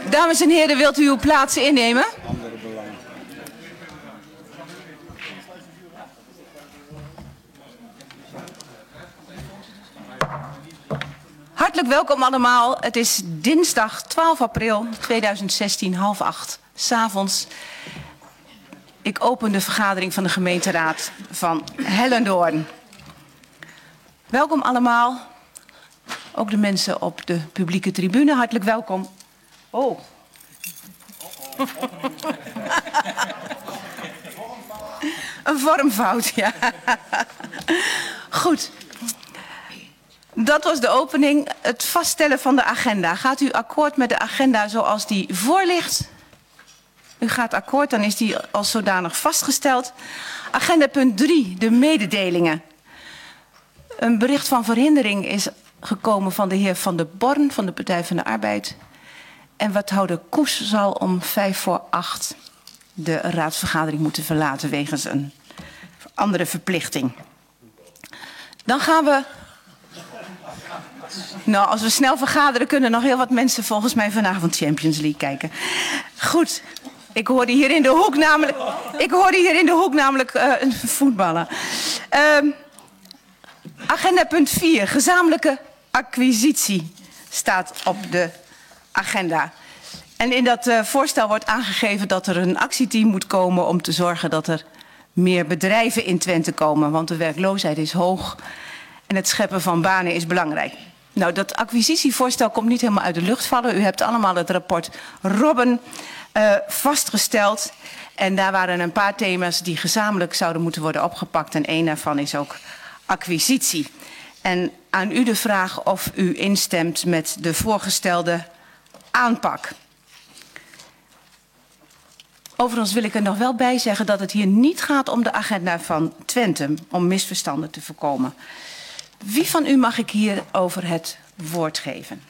Dames en heren, wilt u uw plaatsen innemen? Hartelijk welkom allemaal. Het is dinsdag 12 april 2016, 7:30 s'avonds. Ik open de vergadering van de gemeenteraad van Hellendoorn. Welkom allemaal. Ook de mensen op de publieke tribune, hartelijk welkom. Oh. Een vormfout, ja. Goed. Dat was de opening. Het vaststellen van de agenda. Gaat u akkoord met de agenda zoals die voor ligt? U gaat akkoord, dan is die als zodanig vastgesteld. Agenda punt 3, de mededelingen. Een bericht van verhindering is gekomen van de heer Van der Born van de Partij van de Arbeid. En wethouder Koes zal om 7:45 de raadsvergadering moeten verlaten wegens een andere verplichting. Dan gaan we... Nou, als we snel vergaderen kunnen nog heel wat mensen volgens mij vanavond Champions League kijken. Goed, ik hoorde hier in de hoek namelijk voetballen. Agenda punt 4, gezamenlijke acquisitie staat op de agenda. En in dat voorstel wordt aangegeven dat er een actieteam moet komen om te zorgen dat er meer bedrijven in Twente komen. Want de werkloosheid is hoog en het scheppen van banen is belangrijk. Nou, dat acquisitievoorstel komt niet helemaal uit de lucht vallen. U hebt allemaal het rapport Robben vastgesteld. En daar waren een paar thema's die gezamenlijk zouden moeten worden opgepakt. En één daarvan is ook acquisitie. En aan u de vraag of u instemt met de voorgestelde aanpak. Overigens wil ik er nog wel bij zeggen dat het hier niet gaat om de agenda van Twente, om misverstanden te voorkomen. Wie van u mag ik hier over het woord geven?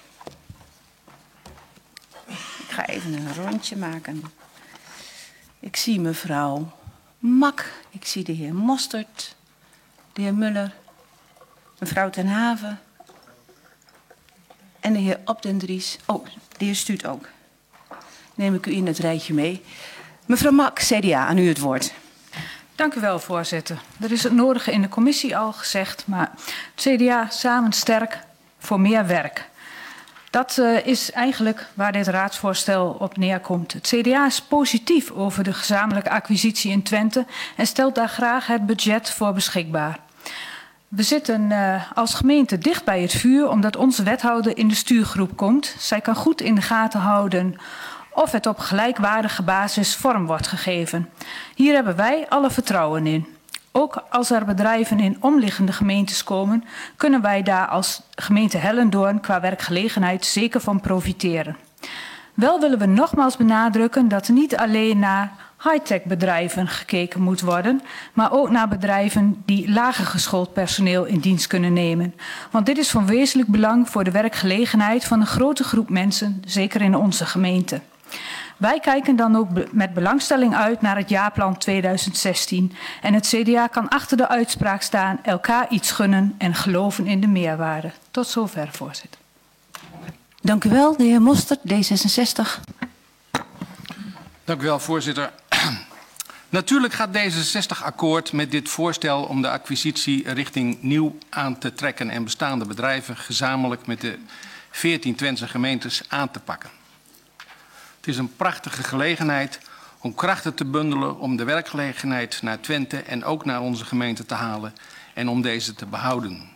Ik ga even een rondje maken. Ik zie mevrouw Mak, ik zie de heer Mostert, de heer Muller, mevrouw ten Haven en de heer Op den Dries. Oh, de heer Stuut ook. Neem ik u in het rijtje mee. Mevrouw Mak, CDA, aan u het woord. Dank u wel, voorzitter. Er is het nodige in de commissie al gezegd, maar het CDA samen sterk voor meer werk. Dat is eigenlijk waar dit raadsvoorstel op neerkomt. Het CDA is positief over de gezamenlijke acquisitie in Twente en stelt daar graag het budget voor beschikbaar. We zitten als gemeente dicht bij het vuur omdat onze wethouder in de stuurgroep komt. Zij kan goed in de gaten houden of het op gelijkwaardige basis vorm wordt gegeven. Hier hebben wij alle vertrouwen in. Ook als er bedrijven in omliggende gemeentes komen, kunnen wij daar als gemeente Hellendoorn qua werkgelegenheid zeker van profiteren. Wel willen we nogmaals benadrukken dat er niet alleen naar high-tech bedrijven gekeken moet worden, maar ook naar bedrijven die lager geschoold personeel in dienst kunnen nemen. Want dit is van wezenlijk belang voor de werkgelegenheid van een grote groep mensen, zeker in onze gemeente. Wij kijken dan ook met belangstelling uit naar het jaarplan 2016. En het CDA kan achter de uitspraak staan, elkaar iets gunnen en geloven in de meerwaarde. Tot zover, voorzitter. Dank u wel, de heer Mostert, D66. Dank u wel, voorzitter. Natuurlijk gaat D66 akkoord met dit voorstel om de acquisitie richting nieuw aan te trekken en bestaande bedrijven gezamenlijk met de 14 Twentse gemeentes aan te pakken. Het is een prachtige gelegenheid om krachten te bundelen om de werkgelegenheid naar Twente en ook naar onze gemeente te halen en om deze te behouden.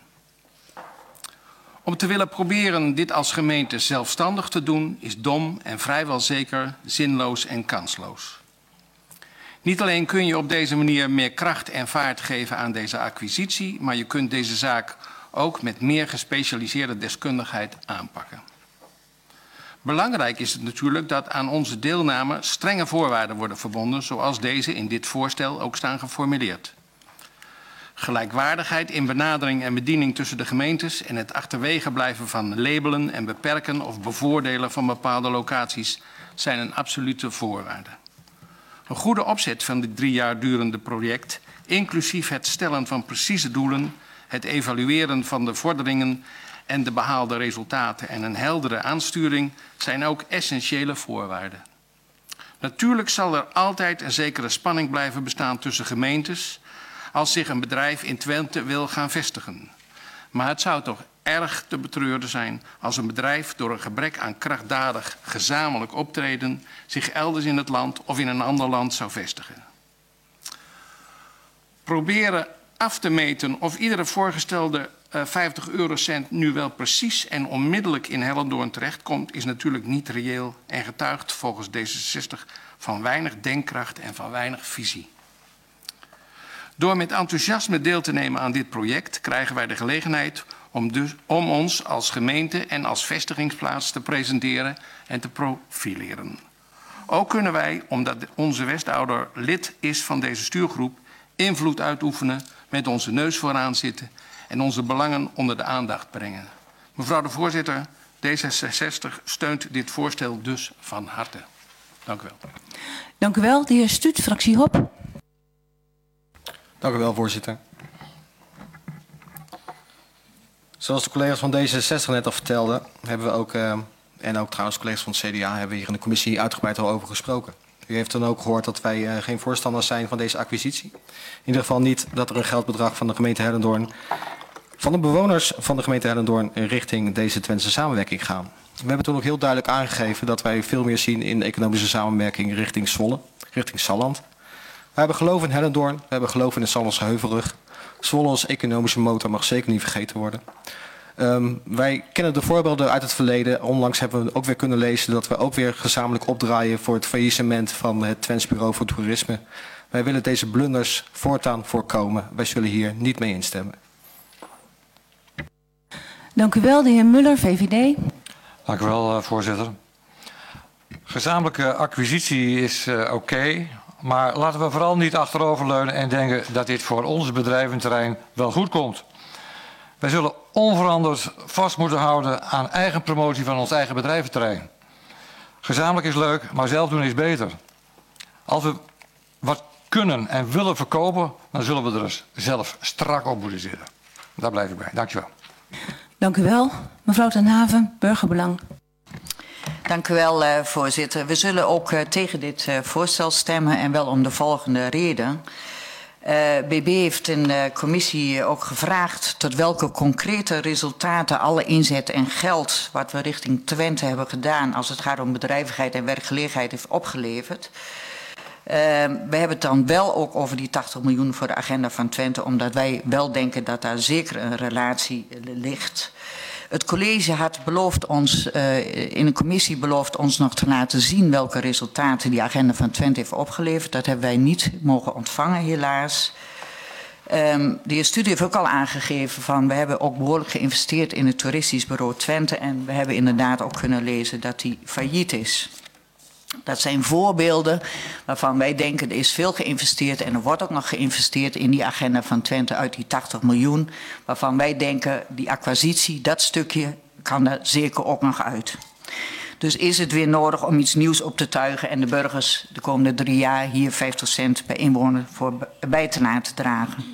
Om te willen proberen dit als gemeente zelfstandig te doen is dom en vrijwel zeker zinloos en kansloos. Niet alleen kun je op deze manier meer kracht en vaart geven aan deze acquisitie, maar je kunt deze zaak ook met meer gespecialiseerde deskundigheid aanpakken. Belangrijk is het natuurlijk dat aan onze deelname strenge voorwaarden worden verbonden, zoals deze in dit voorstel ook staan geformuleerd. Gelijkwaardigheid in benadering en bediening tussen de gemeentes en het achterwege blijven van labelen en beperken of bevoordelen van bepaalde locaties zijn een absolute voorwaarde. Een goede opzet van dit 3 jaar durende project, inclusief het stellen van precieze doelen, het evalueren van de vorderingen en de behaalde resultaten en een heldere aansturing zijn ook essentiële voorwaarden. Natuurlijk zal er altijd een zekere spanning blijven bestaan tussen gemeentes als zich een bedrijf in Twente wil gaan vestigen. Maar het zou toch erg te betreuren zijn als een bedrijf door een gebrek aan krachtdadig gezamenlijk optreden zich elders in het land of in een ander land zou vestigen. Proberen af te meten of iedere voorgestelde 50 eurocent nu wel precies en onmiddellijk in Hellendoorn terechtkomt, is natuurlijk niet reëel en getuigt volgens D66 van weinig denkkracht en van weinig visie. Door met enthousiasme deel te nemen aan dit project krijgen wij de gelegenheid om ons als gemeente en als vestigingsplaats te presenteren en te profileren. Ook kunnen wij, omdat onze Westouder lid is van deze stuurgroep, invloed uitoefenen, met onze neus vooraan zitten en onze belangen onder de aandacht brengen. Mevrouw de voorzitter, D66 steunt dit voorstel dus van harte. Dank u wel. Dank u wel. De heer Stuut, fractie HOP. Dank u wel, voorzitter. Zoals de collega's van D66 net al vertelden, hebben we ook, en ook trouwens collega's van het CDA, hebben hier in de commissie uitgebreid al over gesproken. U heeft dan ook gehoord dat wij geen voorstanders zijn van deze acquisitie. In ieder geval niet dat er een geldbedrag van de gemeente Hellendoorn, van de bewoners van de gemeente Hellendoorn richting deze Twentse samenwerking gaan. We hebben toen ook heel duidelijk aangegeven dat wij veel meer zien in de economische samenwerking richting Zwolle, richting Salland. We hebben geloof in Hellendoorn, we hebben geloof in de Sallandse Heuvelrug. Zwolle als economische motor mag zeker niet vergeten worden. Wij kennen de voorbeelden uit het verleden. Onlangs hebben we ook weer kunnen lezen dat we ook weer gezamenlijk opdraaien voor het faillissement van het Twents Bureau voor Toerisme. Wij willen deze blunders voortaan voorkomen. Wij zullen hier niet mee instemmen. Dank u wel, de heer Muller, VVD. Dank u wel, voorzitter. Gezamenlijke acquisitie is oké, maar laten we vooral niet achteroverleunen en denken dat dit voor ons bedrijventerrein wel goed komt. Wij zullen onveranderd vast moeten houden aan eigen promotie van ons eigen bedrijventerrein. Gezamenlijk is leuk, maar zelf doen is beter. Als we wat kunnen en willen verkopen, dan zullen we er zelf strak op moeten zitten. Daar blijf ik bij. Dank je wel. Dank u wel. Mevrouw ten Haven, Burgerbelang. Dank u wel, voorzitter. We zullen ook tegen dit voorstel stemmen en wel om de volgende reden. BB heeft in de commissie ook gevraagd tot welke concrete resultaten alle inzet en geld wat we richting Twente hebben gedaan als het gaat om bedrijvigheid en werkgelegenheid heeft opgeleverd. We hebben het dan wel ook over die 80 miljoen voor de agenda van Twente, omdat wij wel denken dat daar zeker een relatie ligt. Het college had beloofd ons, in de commissie beloofd ons nog te laten zien welke resultaten die agenda van Twente heeft opgeleverd. Dat hebben wij niet mogen ontvangen, helaas. De heer Studie heeft ook al aangegeven van we hebben ook behoorlijk geïnvesteerd in het toeristisch bureau Twente en we hebben inderdaad ook kunnen lezen dat die failliet is. Dat zijn voorbeelden waarvan wij denken er is veel geïnvesteerd en er wordt ook nog geïnvesteerd in die agenda van Twente uit die 80 miljoen. Waarvan wij denken die acquisitie, dat stukje kan er zeker ook nog uit. Dus is het weer nodig om iets nieuws op te tuigen en de burgers de komende 3 jaar hier 50 cent per inwoner voor bij te laten dragen.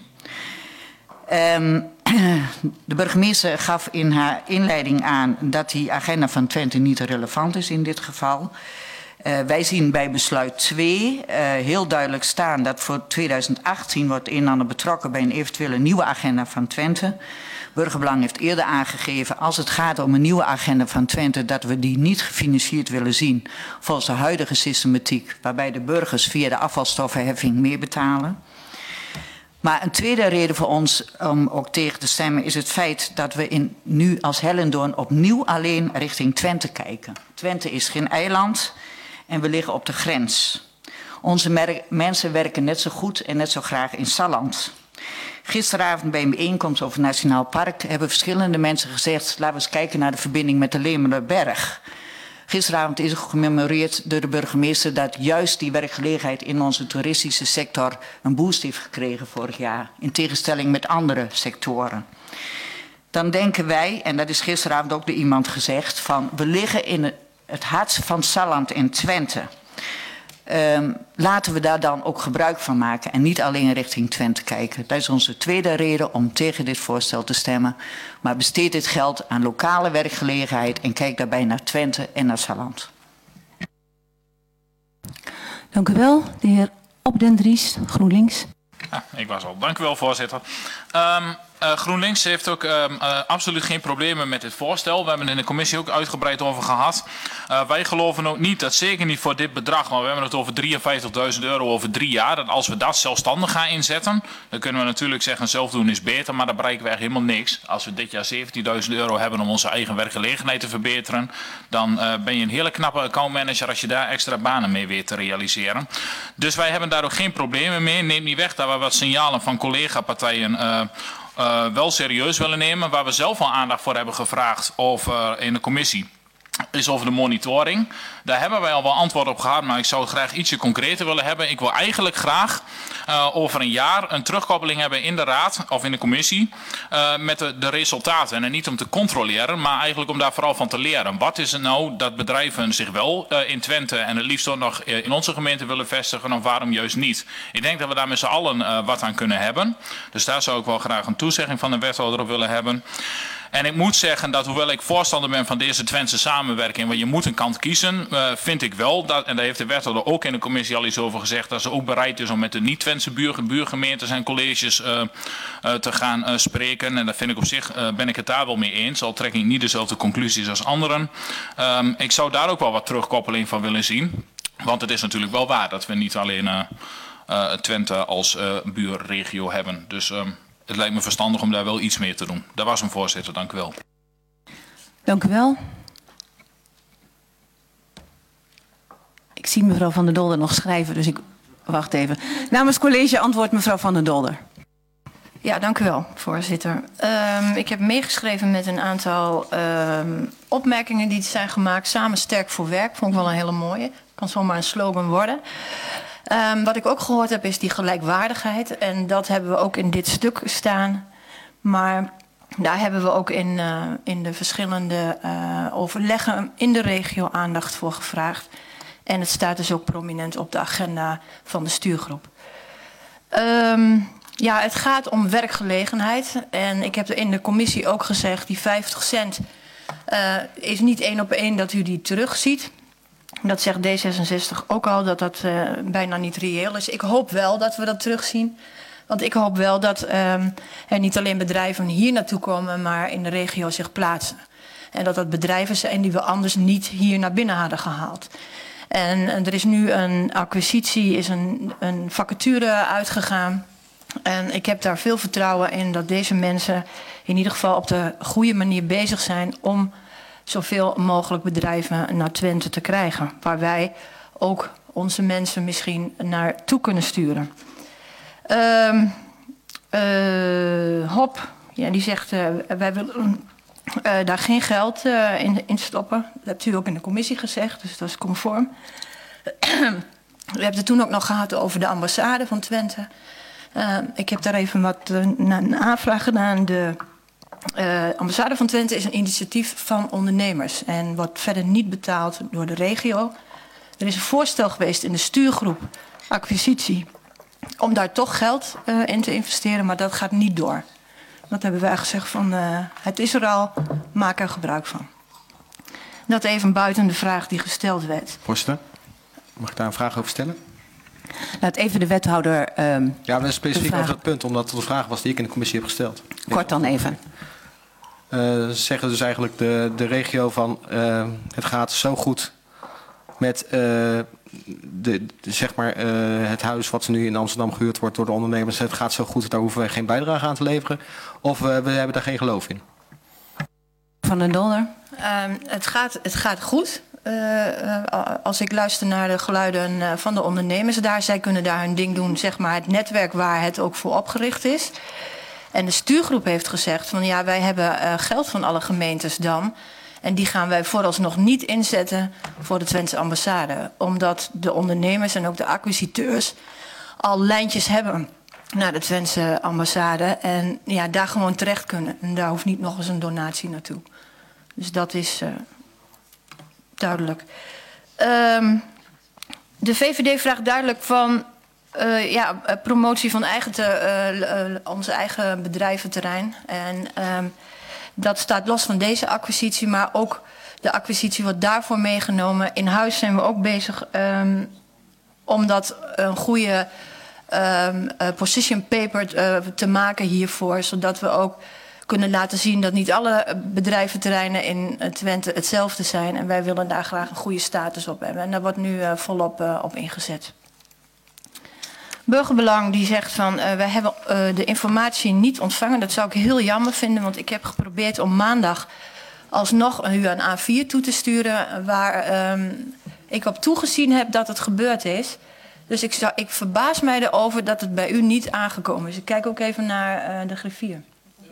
De burgemeester gaf in haar inleiding aan dat die agenda van Twente niet relevant is in dit geval. Wij zien bij besluit 2 heel duidelijk staan dat voor 2018 wordt een en ander betrokken bij een eventuele nieuwe agenda van Twente. Burgerbelang heeft eerder aangegeven als het gaat om een nieuwe agenda van Twente dat we die niet gefinancierd willen zien volgens de huidige systematiek waarbij de burgers via de afvalstoffenheffing meer betalen. Maar een tweede reden voor ons om ook tegen te stemmen is het feit dat we nu als Hellendoorn opnieuw alleen richting Twente kijken. Twente is geen eiland. En we liggen op de grens. Onze mensen werken net zo goed en net zo graag in Salland. Gisteravond bij een bijeenkomst over het Nationaal Park hebben verschillende mensen gezegd laten we eens kijken naar de verbinding met de Lemelerberg. Gisteravond is gememoreerd door de burgemeester dat juist die werkgelegenheid in onze toeristische sector een boost heeft gekregen vorig jaar. In tegenstelling met andere sectoren. Dan denken wij, en dat is gisteravond ook door iemand gezegd, van we liggen in het hart van Salland en Twente. Laten we daar dan ook gebruik van maken en niet alleen richting Twente kijken. Dat is onze tweede reden om tegen dit voorstel te stemmen. Maar besteed dit geld aan lokale werkgelegenheid en kijk daarbij naar Twente en naar Salland. Dank u wel. De heer Op den Dries, GroenLinks. Ja, ik was al. Dank u wel, voorzitter. GroenLinks heeft ook absoluut geen problemen met dit voorstel. We hebben het in de commissie ook uitgebreid over gehad. Wij geloven ook niet, dat zeker niet voor dit bedrag, maar we hebben het over €53.000 over 3 jaar. Dat als we dat zelfstandig gaan inzetten, dan kunnen we natuurlijk zeggen zelf doen is beter, maar dan bereiken we echt helemaal niks. Als we dit jaar €17.000 hebben om onze eigen werkgelegenheid te verbeteren, dan ben je een hele knappe accountmanager als je daar extra banen mee weet te realiseren. Dus wij hebben daar ook geen problemen mee. Neem niet weg dat we wat signalen van collega-partijen wel serieus willen nemen. Waar we zelf al aandacht voor hebben gevraagd in de commissie is over de monitoring. Daar hebben wij al wel antwoord op gehad, maar ik zou het graag ietsje concreter willen hebben. Ik wil eigenlijk graag over een jaar een terugkoppeling hebben in de raad of in de commissie met de resultaten. En niet om te controleren, maar eigenlijk om daar vooral van te leren. Wat is het nou dat bedrijven zich wel in Twente en het liefst ook nog in onze gemeente willen vestigen of waarom juist niet? Ik denk dat we daar met z'n allen wat aan kunnen hebben. Dus daar zou ik wel graag een toezegging van de wethouder op willen hebben. En ik moet zeggen dat hoewel ik voorstander ben van deze Twentse samenwerking, want je moet een kant kiezen, vind ik wel, dat, en daar heeft de wethouder ook in de commissie al iets over gezegd, dat ze ook bereid is om met de niet-Twentse buurgemeentes en colleges te gaan spreken. En dat vind ik op zich, ben ik het daar wel mee eens, al trek ik niet dezelfde conclusies als anderen. Ik zou daar ook wel wat terugkoppeling van willen zien, want het is natuurlijk wel waar dat we niet alleen Twente als buurregio hebben. Dus het lijkt me verstandig om daar wel iets mee te doen. Dat was hem, voorzitter. Dank u wel. Dank u wel. Ik zie mevrouw Van der Dolder nog schrijven, dus ik wacht even. Namens college antwoordt mevrouw Van der Dolder. Ja, dank u wel, voorzitter. Ik heb meegeschreven met een aantal opmerkingen die zijn gemaakt. Samen sterk voor werk, vond ik wel een hele mooie. Kan zomaar een slogan worden. Wat ik ook gehoord heb is die gelijkwaardigheid. En dat hebben we ook in dit stuk staan. Maar daar hebben we ook in de verschillende overleggen in de regio aandacht voor gevraagd. En het staat dus ook prominent op de agenda van de stuurgroep. Ja, het gaat om werkgelegenheid. En ik heb er in de commissie ook gezegd, die 50 cent is niet 1 op 1 dat u die terugziet. Dat zegt D66 ook al, dat dat bijna niet reëel is. Ik hoop wel dat we dat terugzien. Want ik hoop wel dat er niet alleen bedrijven hier naartoe komen, maar in de regio zich plaatsen. En dat dat bedrijven zijn die we anders niet hier naar binnen hadden gehaald. En er is nu een acquisitie, is een vacature uitgegaan. En ik heb daar veel vertrouwen in dat deze mensen in ieder geval op de goede manier bezig zijn om zoveel mogelijk bedrijven naar Twente te krijgen. Waar wij ook onze mensen misschien naartoe kunnen sturen. Hop, ja, die zegt wij willen daar geen geld in stoppen. Dat hebt u ook in de commissie gezegd, dus dat is conform. We hebben het toen ook nog gehad over de ambassade van Twente. Ik heb daar even wat een aanvraag gedaan. De ambassade van Twente is een initiatief van ondernemers en wordt verder niet betaald door de regio. Er is een voorstel geweest in de stuurgroep acquisitie om daar toch geld in te investeren, maar dat gaat niet door. Dat hebben wij gezegd van het is er al, maak er gebruik van. Dat even buiten de vraag die gesteld werd. Voorzitter, mag ik daar een vraag over stellen? Laat even de wethouder. Ja, we specifiek over dat punt, omdat het de vraag was die ik in de commissie heb gesteld. Kort dan even. Ze zeggen dus eigenlijk de regio van het gaat zo goed met zeg maar, het huis wat nu in Amsterdam gehuurd wordt door de ondernemers. Het gaat zo goed, daar hoeven wij geen bijdrage aan te leveren. Of we hebben daar geen geloof in. Van den Dolder. Het gaat goed. Als ik luister naar de geluiden van de ondernemers daar, zij kunnen daar hun ding doen, zeg maar het netwerk waar het ook voor opgericht is. En de stuurgroep heeft gezegd van ja, wij hebben geld van alle gemeentes dan. En die gaan wij vooralsnog niet inzetten voor de Twentse ambassade. Omdat de ondernemers en ook de acquisiteurs al lijntjes hebben naar de Twentse ambassade. En ja, daar gewoon terecht kunnen. En daar hoeft niet nog eens een donatie naartoe. Dus dat is duidelijk. De VVD vraagt duidelijk van promotie van onze eigen bedrijventerrein. En dat staat los van deze acquisitie, maar ook de acquisitie wordt daarvoor meegenomen. In huis zijn we ook bezig om dat een goede position paper te maken hiervoor, zodat we ook kunnen laten zien dat niet alle bedrijventerreinen in Twente hetzelfde zijn. En wij willen daar graag een goede status op hebben. En daar wordt nu volop op ingezet. Burgerbelang die zegt van wij hebben de informatie niet ontvangen. Dat zou ik heel jammer vinden, want ik heb geprobeerd om maandag alsnog u een A4 toe te sturen waar ik op toegezien heb dat het gebeurd is. Dus ik verbaas mij erover dat het bij u niet aangekomen is. Ik kijk ook even naar de griffier.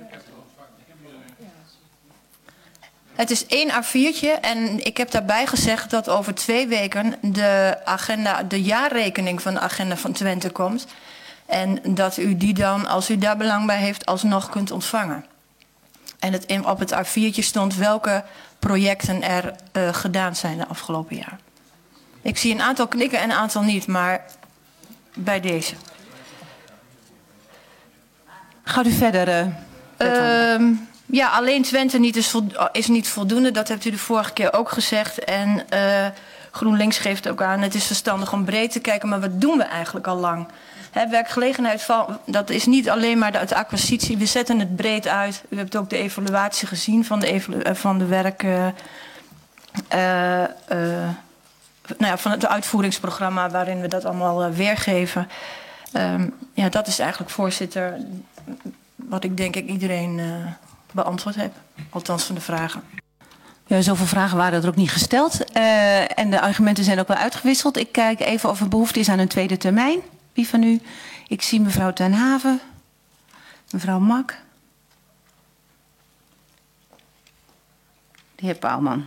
Het is 1 A4'tje en ik heb daarbij gezegd dat over 2 weken de jaarrekening van de agenda van Twente komt. En dat u die dan, als u daar belang bij heeft, alsnog kunt ontvangen. En op het A4'tje stond welke projecten er gedaan zijn de afgelopen jaar. Ik zie een aantal knikken en een aantal niet, maar bij deze. Gaat u verder? Ja, alleen Twente is niet voldoende. Dat hebt u de vorige keer ook gezegd. En GroenLinks geeft ook aan, het is verstandig om breed te kijken. Maar wat doen we eigenlijk al lang? Werkgelegenheid, dat is niet alleen maar de acquisitie. We zetten het breed uit. U hebt ook de evaluatie gezien van de werk... van het uitvoeringsprogramma waarin we dat allemaal weergeven. Dat is eigenlijk, voorzitter, wat ik denk ik iedereen beantwoord heb. Althans van de vragen. Ja, zoveel vragen waren er ook niet gesteld. En de argumenten zijn ook wel uitgewisseld. Ik kijk even of er behoefte is aan een tweede termijn. Wie van u? Ik zie mevrouw Ten Haven. Mevrouw Mak. De heer Paalman.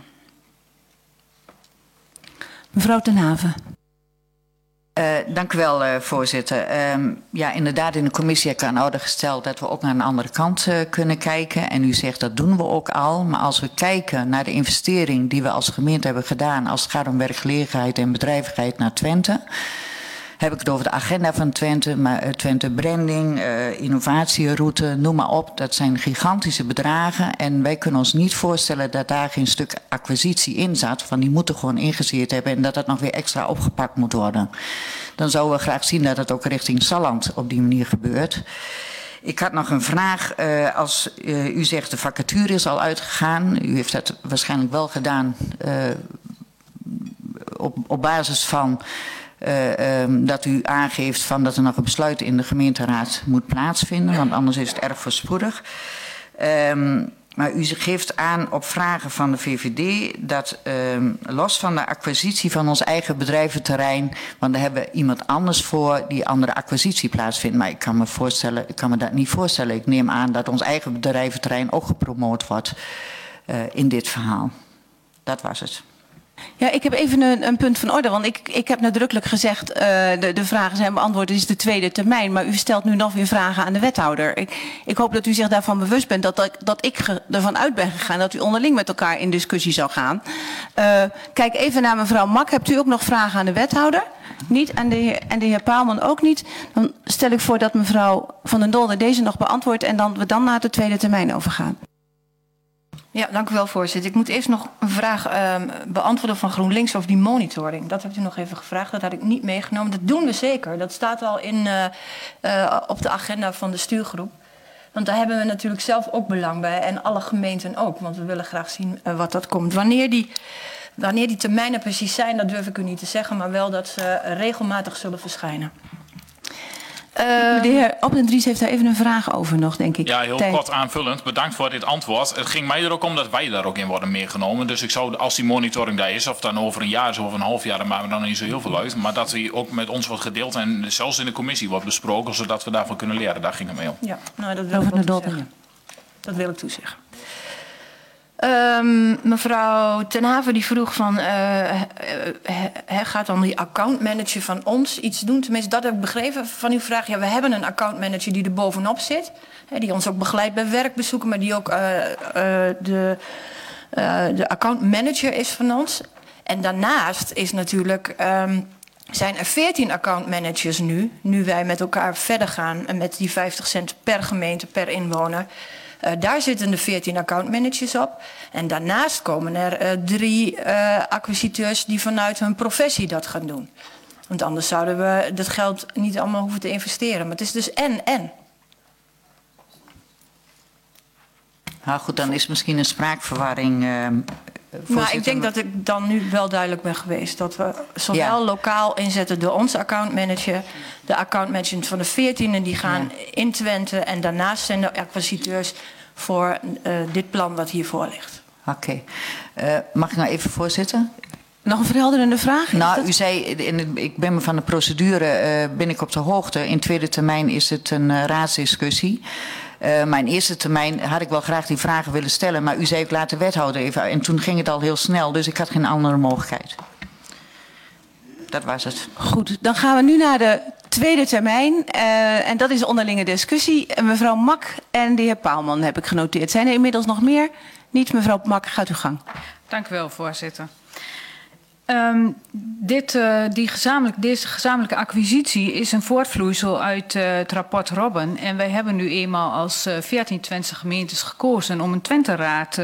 Mevrouw Ten Haven. Dank u wel, voorzitter. Inderdaad, in de commissie heb ik aan orde gesteld dat we ook naar een andere kant kunnen kijken. En u zegt dat doen we ook al. Maar als we kijken naar de investering die we als gemeente hebben gedaan als het gaat om werkgelegenheid en bedrijvigheid naar Twente, heb ik het over de agenda van Twente, maar Twente branding, innovatieroute, noem maar op. Dat zijn gigantische bedragen en wij kunnen ons niet voorstellen dat daar geen stuk acquisitie in zat. Van die moeten gewoon ingezeerd hebben en dat dat nog weer extra opgepakt moet worden. Dan zouden we graag zien dat het ook richting Salland op die manier gebeurt. Ik had nog een vraag. Als u zegt de vacature is al uitgegaan. U heeft dat waarschijnlijk wel gedaan op basis van dat u aangeeft van dat er nog een besluit in de gemeenteraad moet plaatsvinden, want anders is het erg voorspoedig. Maar u geeft aan op vragen van de VVD dat los van de acquisitie van ons eigen bedrijventerrein, want daar hebben we iemand anders voor die andere acquisitie plaatsvindt. Maar ik kan me dat niet voorstellen. Ik neem aan dat ons eigen bedrijventerrein ook gepromoot wordt in dit verhaal. Dat was het. Ja, ik heb even een punt van orde, want ik heb nadrukkelijk gezegd, de vragen zijn beantwoord, het is de tweede termijn, maar u stelt nu nog weer vragen aan de wethouder. Ik hoop dat u zich daarvan bewust bent dat ik ervan uit ben gegaan dat u onderling met elkaar in discussie zou gaan. Kijk even naar mevrouw Mak, hebt u ook nog vragen aan de wethouder? Niet, en de heer Paalman ook niet. Dan stel ik voor dat mevrouw Van den Dolder deze nog beantwoordt en we dan naar de tweede termijn overgaan. Ja, dank u wel, voorzitter. Ik moet eerst nog een vraag beantwoorden van GroenLinks over die monitoring. Dat hebt u nog even gevraagd, dat had ik niet meegenomen. Dat doen we zeker. Dat staat al op de agenda van de stuurgroep. Want daar hebben we natuurlijk zelf ook belang bij en alle gemeenten ook. Want we willen graag zien wat dat komt. Wanneer die termijnen precies zijn, dat durf ik u niet te zeggen. Maar wel dat ze regelmatig zullen verschijnen. De heer Opdendries heeft daar even een vraag over nog, denk ik. Ja, heel kort aanvullend. Bedankt voor dit antwoord. Het ging mij er ook om dat wij daar ook in worden meegenomen. Dus ik zou, als die monitoring daar is, of dan over een jaar is of een half jaar, dan maken we dan niet zo heel veel uit. Maar dat die ook met ons wordt gedeeld en zelfs in de commissie wordt besproken, zodat we daarvan kunnen leren. Daar ging het mee om. Ja, nou, dat wil ik toezeggen. Dat wil ik toezeggen. Mevrouw Ten Haven die vroeg van, gaat dan die accountmanager van ons iets doen? Tenminste, dat heb ik begrepen van uw vraag. Ja, we hebben een accountmanager die er bovenop zit. Die ons ook begeleidt bij werkbezoeken, maar die ook de accountmanager is van ons. En daarnaast is natuurlijk zijn er 14 accountmanagers nu wij met elkaar verder gaan en met die 50 cent per gemeente, per inwoner. Daar zitten de 14 accountmanagers op. En daarnaast komen er 3 acquisiteurs die vanuit hun professie dat gaan doen. Want anders zouden we dat geld niet allemaal hoeven te investeren. Maar het is dus en. Nou goed, dan is misschien een spraakverwarring. Maar ik denk dat ik dan nu wel duidelijk ben geweest. Dat we zowel lokaal inzetten door onze accountmanager. De accountmanagers van de 14 die gaan in Twente. En daarnaast zijn de acquisiteurs voor dit plan wat hiervoor ligt. Oké. Mag ik nou even, voorzitter? Nog een verhelderende vraag? Nou, u zei, ik ben me van de procedure ben ik op de hoogte. In tweede termijn is het een raadsdiscussie. Maar in eerste termijn had ik wel graag die vragen willen stellen. Maar u zei ik laat de wethouder even. En toen ging het al heel snel, dus ik had geen andere mogelijkheid. Dat was het. Goed, dan gaan we nu naar de tweede termijn. En dat is de onderlinge discussie. Mevrouw Mak en de heer Paalman heb ik genoteerd. Zijn er inmiddels nog meer? Niet, mevrouw Mak, gaat uw gang. Dank u wel, voorzitter. Deze gezamenlijke acquisitie is een voortvloeisel uit het rapport Robben. En wij hebben nu eenmaal als 14 Twentse gemeentes gekozen om een Twenteraad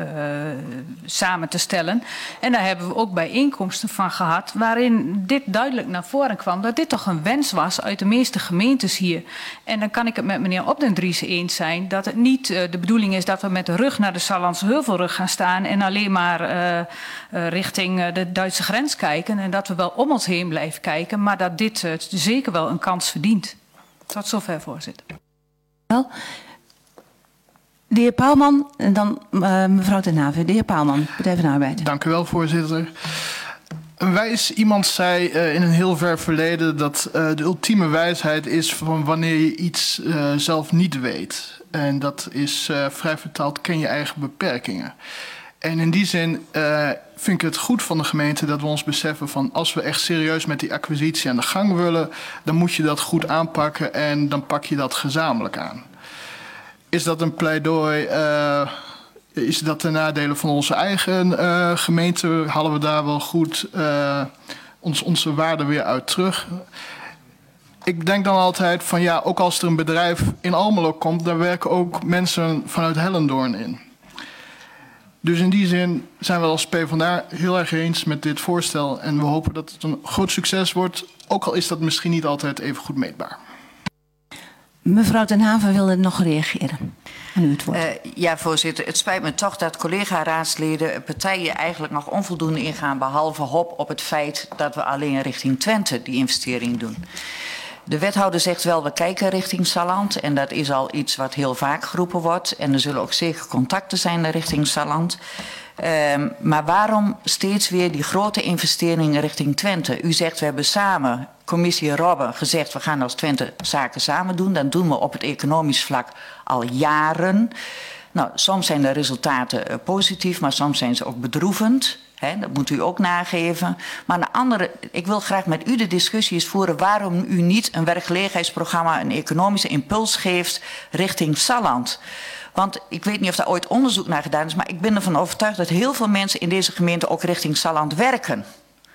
samen te stellen. En daar hebben we ook bijeenkomsten van gehad waarin dit duidelijk naar voren kwam. Dat dit toch een wens was uit de meeste gemeentes hier. En dan kan ik het met meneer Op den Dries eens zijn dat het niet de bedoeling is dat we met de rug naar de Sallandse Heuvelrug gaan staan en alleen maar richting de Duitse grens kijken en dat we wel om ons heen blijven kijken, maar dat dit zeker wel een kans verdient. Tot zover, voorzitter. Wel, de heer Paalman en dan mevrouw Ten Haven. De heer Paalman, Partij van de Arbeid. Dank u wel, voorzitter. Een wijs iemand zei in een heel ver verleden dat de ultieme wijsheid is van wanneer je iets zelf niet weet. En dat is vrij vertaald, ken je eigen beperkingen. En in die zin vind ik het goed van de gemeente dat we ons beseffen van als we echt serieus met die acquisitie aan de gang willen, dan moet je dat goed aanpakken en dan pak je dat gezamenlijk aan. Is dat een pleidooi? Is dat ten nadele van onze eigen gemeente? Halen we daar wel goed onze waarde weer uit terug? Ik denk dan altijd van ja, ook als er een bedrijf in Almelo komt, daar werken ook mensen vanuit Hellendoorn in. Dus in die zin zijn we als PvdA heel erg eens met dit voorstel. En we hopen dat het een groot succes wordt. Ook al is dat misschien niet altijd even goed meetbaar. Mevrouw Ten Haven wilde nog reageren. Aan u het woord. Ja, voorzitter. Het spijt me toch dat collega-raadsleden partijen eigenlijk nog onvoldoende ingaan. Behalve op het feit dat we alleen richting Twente die investering doen. De wethouder zegt wel, we kijken richting Salland. En dat is al iets wat heel vaak geroepen wordt. En er zullen ook zeker contacten zijn richting Salland. Maar waarom steeds weer die grote investeringen richting Twente? U zegt, we hebben samen, commissie Robben, gezegd, we gaan als Twente zaken samen doen. Dat doen we op het economisch vlak al jaren. Nou, soms zijn de resultaten positief, maar soms zijn ze ook bedroevend. He, dat moet u ook nageven. Maar een andere, ik wil graag met u de discussie eens voeren waarom u niet een werkgelegenheidsprogramma, een economische impuls geeft richting Salland. Want ik weet niet of daar ooit onderzoek naar gedaan is, maar ik ben ervan overtuigd dat heel veel mensen in deze gemeente ook richting Salland werken.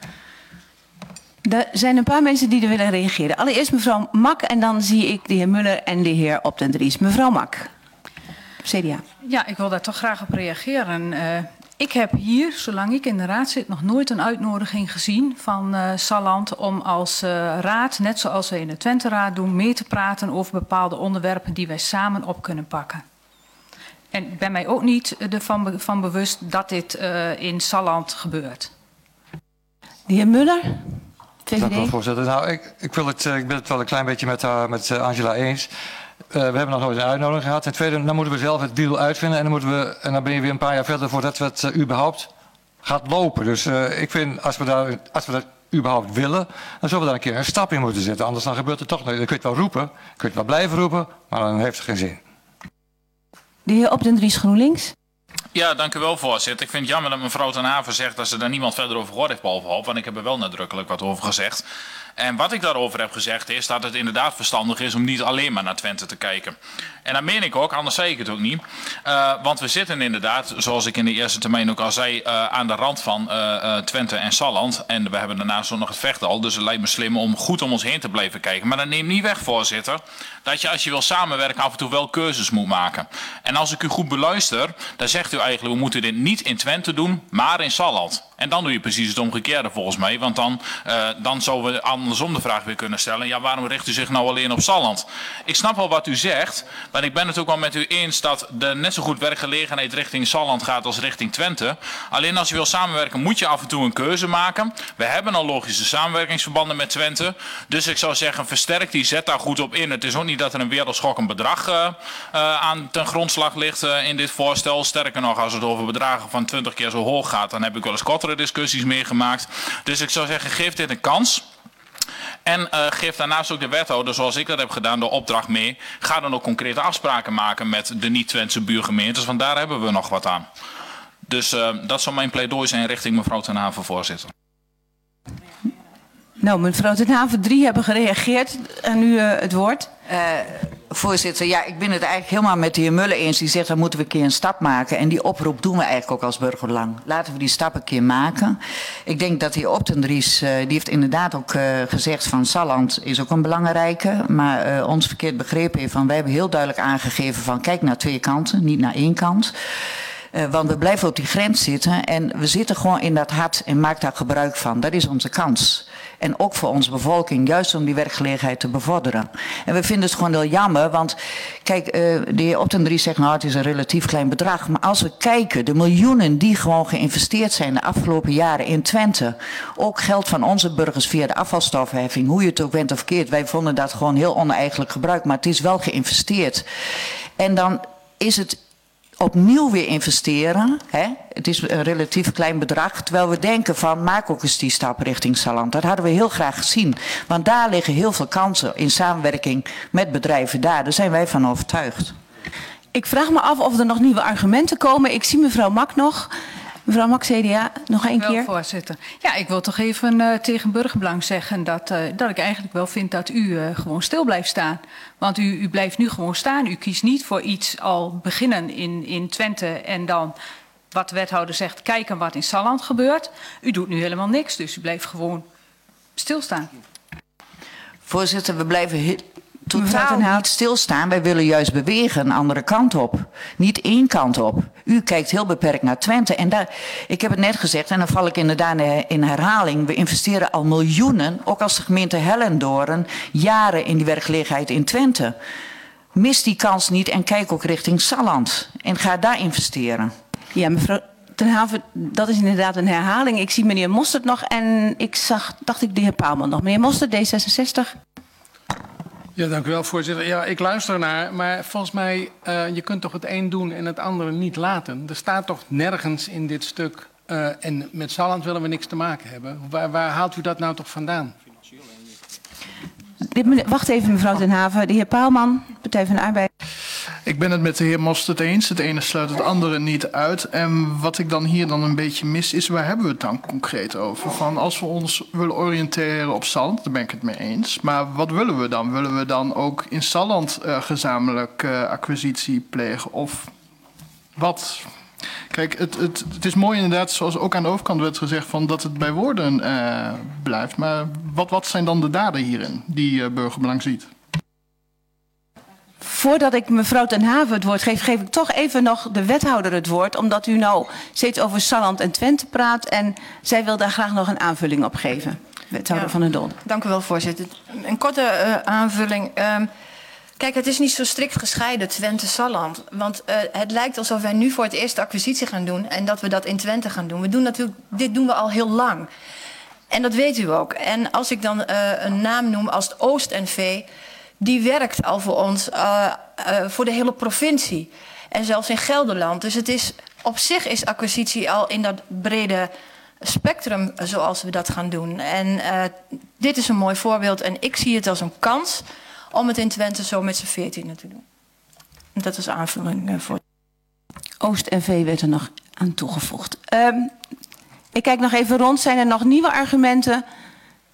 Er zijn een paar mensen die er willen reageren. Allereerst mevrouw Mak en dan zie ik de heer Muller en de heer Op den Dries. Mevrouw Mak, CDA. Ja, ik wil daar toch graag op reageren. Ik heb hier, zolang ik in de raad zit, nog nooit een uitnodiging gezien van Salland om als raad, net zoals we in de Twenteraad doen, mee te praten over bepaalde onderwerpen die wij samen op kunnen pakken. En ik ben mij ook niet ervan bewust dat dit in Salland gebeurt. De heer Muller, VVD. Dank u wel, voorzitter. Nou, ik ben het wel een klein beetje met Angela eens. We hebben nog nooit een uitnodiging gehad. Ten tweede, dan moeten we zelf het deal uitvinden. En dan ben je weer een paar jaar verder voordat het überhaupt gaat lopen. Dus ik vind, als we dat überhaupt willen, dan zullen we daar een keer een stap in moeten zetten. Anders dan gebeurt het toch nooit. Dan kun je het wel roepen, kun je het wel blijven roepen, maar dan heeft het geen zin. De heer Op den Dries, GroenLinks. Ja, dank u wel, voorzitter. Ik vind het jammer dat mevrouw Ten Haven zegt dat ze daar niemand verder over gehoord heeft, behalve op. Want ik heb er wel nadrukkelijk wat over gezegd. En wat ik daarover heb gezegd is dat het inderdaad verstandig is om niet alleen maar naar Twente te kijken. En dat meen ik ook, anders zei ik het ook niet. Want we zitten inderdaad, zoals ik in de eerste termijn ook al zei, aan de rand van Twente en Salland. En we hebben daarnaast ook nog het Vechtdal. Dus het lijkt me slim om goed om ons heen te blijven kijken. Maar dat neemt niet weg, voorzitter, dat je als je wil samenwerken af en toe wel keuzes moet maken. En als ik u goed beluister, dan zegt u eigenlijk, we moeten dit niet in Twente doen, maar in Salland. En dan doe je precies het omgekeerde volgens mij. Want dan zouden we andersom de vraag weer kunnen stellen. Ja, waarom richt u zich nou alleen op Salland? Ik snap wel wat u zegt. Maar ik ben het ook wel met u eens dat er net zo goed werkgelegenheid richting Salland gaat als richting Twente. Alleen als je wil samenwerken moet je af en toe een keuze maken. We hebben al logische samenwerkingsverbanden met Twente. Dus ik zou zeggen, versterk die, zet daar goed op in. Het is ook niet dat er een wereldschokkend bedrag aan ten grondslag ligt in dit voorstel. Sterker nog, als het over bedragen van 20 keer zo hoog gaat, dan heb ik wel eens kortere discussies meegemaakt. Dus ik zou zeggen, geef dit een kans. En geef daarnaast ook de wethouder, zoals ik dat heb gedaan, de opdracht mee. Ga dan ook concrete afspraken maken met de niet-Twentse buurgemeentes, want daar hebben we nog wat aan. Dus dat zou mijn pleidooi zijn richting mevrouw Ten Haven, voorzitter. Nou, mevrouw Ten Haven, 3 hebben gereageerd. En nu het woord. Voorzitter, ja, ik ben het eigenlijk helemaal met de heer Muller eens. Die zegt, dan moeten we een keer een stap maken. En die oproep doen we eigenlijk ook als Burgerbelang. Laten we die stap een keer maken. Ik denk dat de heer Optendries, die heeft inderdaad ook gezegd van Salland is ook een belangrijke. Maar ons verkeerd begrepen heeft van, wij hebben heel duidelijk aangegeven van, kijk naar 2 kanten, niet naar 1 kant. Want we blijven op die grens zitten en we zitten gewoon in dat hart en maak daar gebruik van. Dat is onze kans. En ook voor onze bevolking, juist om die werkgelegenheid te bevorderen. En we vinden het gewoon heel jammer, want kijk, de heer Optendries zegt nou het is een relatief klein bedrag. Maar als we kijken, de miljoenen die gewoon geïnvesteerd zijn de afgelopen jaren in Twente. Ook geld van onze burgers via de afvalstoffenheffing, hoe je het ook bent of keert. Wij vonden dat gewoon heel oneigenlijk gebruik, maar het is wel geïnvesteerd. En dan is het opnieuw weer investeren. Hè? Het is een relatief klein bedrag. Terwijl we denken van maak ook eens die stap richting Salland. Dat hadden we heel graag gezien. Want daar liggen heel veel kansen in samenwerking met bedrijven daar. Daar zijn wij van overtuigd. Ik vraag me af of er nog nieuwe argumenten komen. Ik zie mevrouw Mak nog. Mevrouw Mak, CDA, nog 1 keer. Voorzitter. Ja, ik wil toch even tegen Burgerbelang zeggen dat ik eigenlijk wel vind dat u gewoon stil blijft staan. Want u blijft nu gewoon staan. U kiest niet voor iets al beginnen in Twente en dan wat de wethouder zegt, kijken wat in Salland gebeurt. U doet nu helemaal niks, dus u blijft gewoon stilstaan. Voorzitter, we blijven totaal niet stilstaan. Wij willen juist bewegen een andere kant op. Niet 1 kant op. U kijkt heel beperkt naar Twente. En daar, ik heb het net gezegd, en dan val ik inderdaad in herhaling. We investeren al miljoenen, ook als de gemeente Hellendoorn, jaren in die werkgelegenheid in Twente. Mis die kans niet en kijk ook richting Salland. En ga daar investeren. Ja, mevrouw Ten Haven, dat is inderdaad een herhaling. Ik zie meneer Mostert nog en dacht ik de heer Paalman nog. Meneer Mostert, D66. Ja, dank u wel, voorzitter. Ja, ik luister naar, maar volgens mij, je kunt toch het een doen en het andere niet laten. Er staat toch nergens in dit stuk, en met Salland willen we niks te maken hebben. Waar haalt u dat nou toch vandaan? Wacht even, mevrouw Ten Haven. De heer Paalman, Partij van de Arbeid. Ik ben het met de heer Mostert eens. Het ene sluit het andere niet uit. En wat ik dan hier dan een beetje mis is, waar hebben we het dan concreet over? Van als we ons willen oriënteren op Salland, daar ben ik het mee eens. Maar wat willen we dan? Willen we dan ook in Salland gezamenlijk acquisitie plegen? Of wat? Kijk, het is mooi inderdaad, zoals ook aan de overkant werd gezegd, van dat het bij woorden blijft. Maar wat zijn dan de daden hierin die Burgerbelang ziet? Voordat ik mevrouw Ten Haven het woord geef, geef ik toch even nog de wethouder het woord. Omdat u nou steeds over Salland en Twente praat. En zij wil daar graag nog een aanvulling op geven. Wethouder Van den Dolder. Dank u wel, voorzitter. Een korte aanvulling. Kijk, het is niet zo strikt gescheiden, Twente-Salland. Want het lijkt alsof wij nu voor het eerst de acquisitie gaan doen en dat we dat in Twente gaan doen. Dit doen we al heel lang. En dat weet u ook. En als ik dan een naam noem als het Oost-NV, die werkt al voor ons, voor de hele provincie. En zelfs in Gelderland. Dus het is, op zich is acquisitie al in dat brede spectrum zoals we dat gaan doen. En dit is een mooi voorbeeld en ik zie het als een kans om het in Twente zo met z'n 14 te doen. Dat is aanvulling voor. Oost-NV werd er nog aan toegevoegd. Ik kijk nog even rond. Zijn er nog nieuwe argumenten?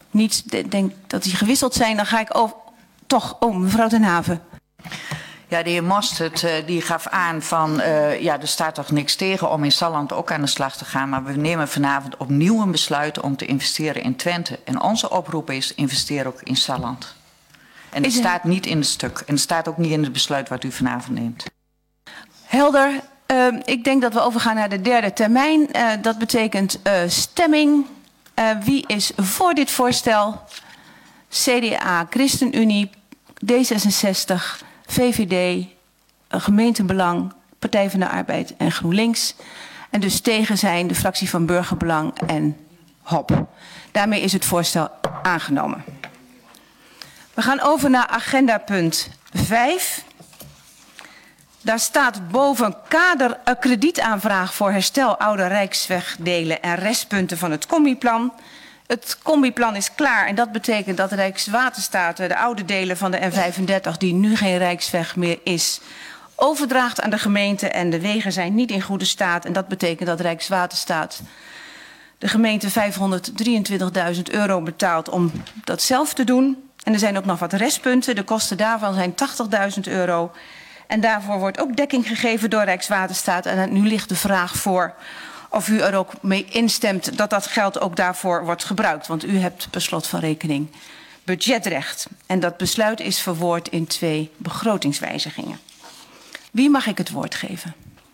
niet denk dat die gewisseld zijn, dan ga ik toch... Oh, mevrouw ten Haven. Ja, de heer Mostert die gaf aan van, er staat toch niks tegen om in Salland ook aan de slag te gaan. Maar we nemen vanavond opnieuw een besluit om te investeren in Twente. En onze oproep is, investeer ook in Salland. En het staat niet in het stuk. En het staat ook niet in het besluit wat u vanavond neemt. Helder. Ik denk dat we overgaan naar de derde termijn. Dat betekent stemming. Wie is voor dit voorstel? CDA, ChristenUnie, D66, VVD, Gemeentebelang, Partij van de Arbeid en GroenLinks. En dus tegen zijn de fractie van Burgerbelang en HOP. Daarmee is het voorstel aangenomen. We gaan over naar agenda punt 5. Daar staat boven kader kredietaanvraag voor herstel oude rijkswegdelen en restpunten van het combiplan. Het combiplan is klaar en dat betekent dat Rijkswaterstaat de oude delen van de N35, die nu geen rijksweg meer is, overdraagt aan de gemeente en de wegen zijn niet in goede staat. En dat betekent dat Rijkswaterstaat de gemeente €523.000 betaalt om dat zelf te doen. En er zijn ook nog wat restpunten. De kosten daarvan zijn €80.000. En daarvoor wordt ook dekking gegeven door Rijkswaterstaat. En nu ligt de vraag voor of u er ook mee instemt dat dat geld ook daarvoor wordt gebruikt. Want u hebt per slot van rekening budgetrecht. En dat besluit is verwoord in 2 begrotingswijzigingen. Wie mag ik het woord geven?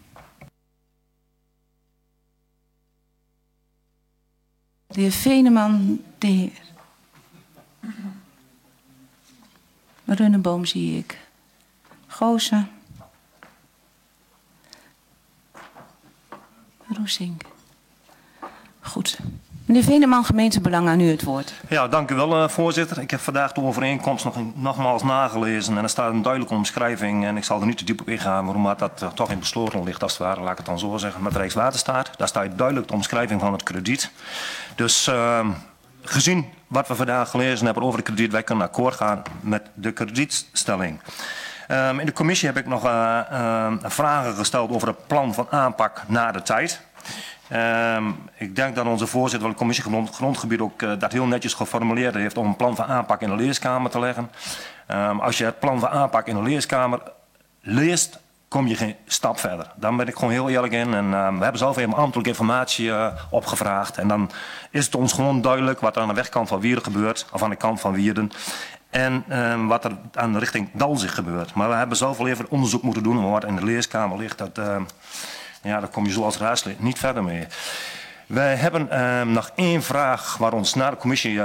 De heer Veneman, de heer Runneboom zie ik. Goosen. Roesink. Goed. Meneer Veneman, gemeentebelang, aan u het woord. Ja, dank u wel, voorzitter. Ik heb vandaag de overeenkomst nogmaals nagelezen en er staat een duidelijke omschrijving en ik zal er niet te diep op ingaan waarom dat toch in besloten ligt als het ware, laat ik het dan zo zeggen, met Rijkswaterstaat. Daar staat duidelijk de omschrijving van het krediet. Dus gezien wat we vandaag gelezen hebben over het krediet, wij kunnen akkoord gaan met de kredietstelling. In de commissie heb ik nog vragen gesteld over het plan van aanpak na de tijd. Ik denk dat onze voorzitter van de commissie Grondgebied ook dat heel netjes geformuleerd heeft om een plan van aanpak in de leeskamer te leggen. Als je het plan van aanpak in de leeskamer leest, kom je geen stap verder. Daar ben ik gewoon heel eerlijk in. En we hebben zelf even ambtelijke informatie opgevraagd. En dan is het ons gewoon duidelijk wat er aan de wegkant van Wierden gebeurt, of aan de kant van Wierden. En wat er aan de richting Dalzig gebeurt. Maar we hebben zelf wel even onderzoek moeten doen. Maar wat in de leeskamer ligt, daar kom je zoals raadslid niet verder mee. Wij hebben nog één vraag waar ons na de commissie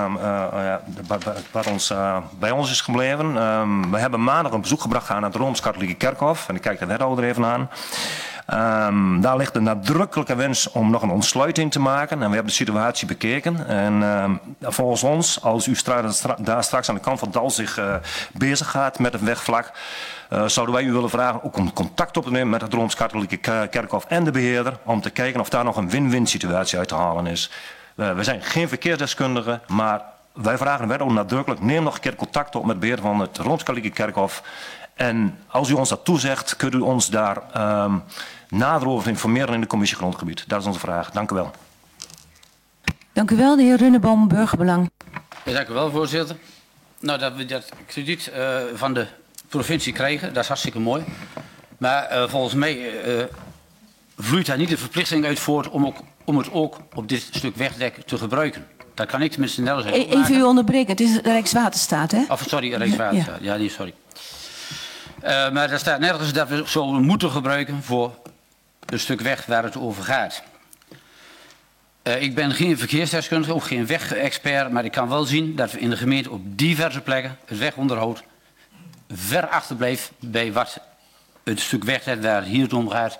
bij ons is gebleven. We hebben maandag een bezoek gebracht aan het Rooms-Katholieke Kerkhof. En ik kijk de wethouder even aan. Daar ligt de nadrukkelijke wens om nog een ontsluiting te maken. En we hebben de situatie bekeken. En volgens ons, als u daar straks aan de kant van Dalzig bezig gaat met het wegvlak, zouden wij u willen vragen ook om contact op te nemen met het Rooms-Katholieke Kerkhof en de beheerder, om te kijken of daar nog een win-win situatie uit te halen is. We zijn geen verkeersdeskundigen, maar wij vragen de wethouder nadrukkelijk, neem nog een keer contact op met de beheerder van het Rooms-Katholieke Kerkhof. En als u ons dat toezegt, kunt u ons daar nader over informeren in de commissie Grondgebied. Dat is onze vraag. Dank u wel. Dank u wel, de heer Runneboom, Burgerbelang. Ja, dank u wel, voorzitter. Nou, dat we dat krediet van de provincie krijgen, dat is hartstikke mooi. Maar volgens mij vloeit daar niet de verplichting uit voort om het ook op dit stuk wegdek te gebruiken. Dat kan ik tenminste sneller zeggen. Even u onderbreken, het is Rijkswaterstaat, hè? Of sorry, Rijkswaterstaat. Ja, nee, sorry. Maar er staat nergens dat we zo moeten gebruiken voor een stuk weg waar het over gaat. Ik ben geen verkeersdeskundige, ook geen wegexpert, maar ik kan wel zien dat we in de gemeente op diverse plekken het wegonderhoud ver achterblijft bij wat het stuk weg waar het hier om gaat,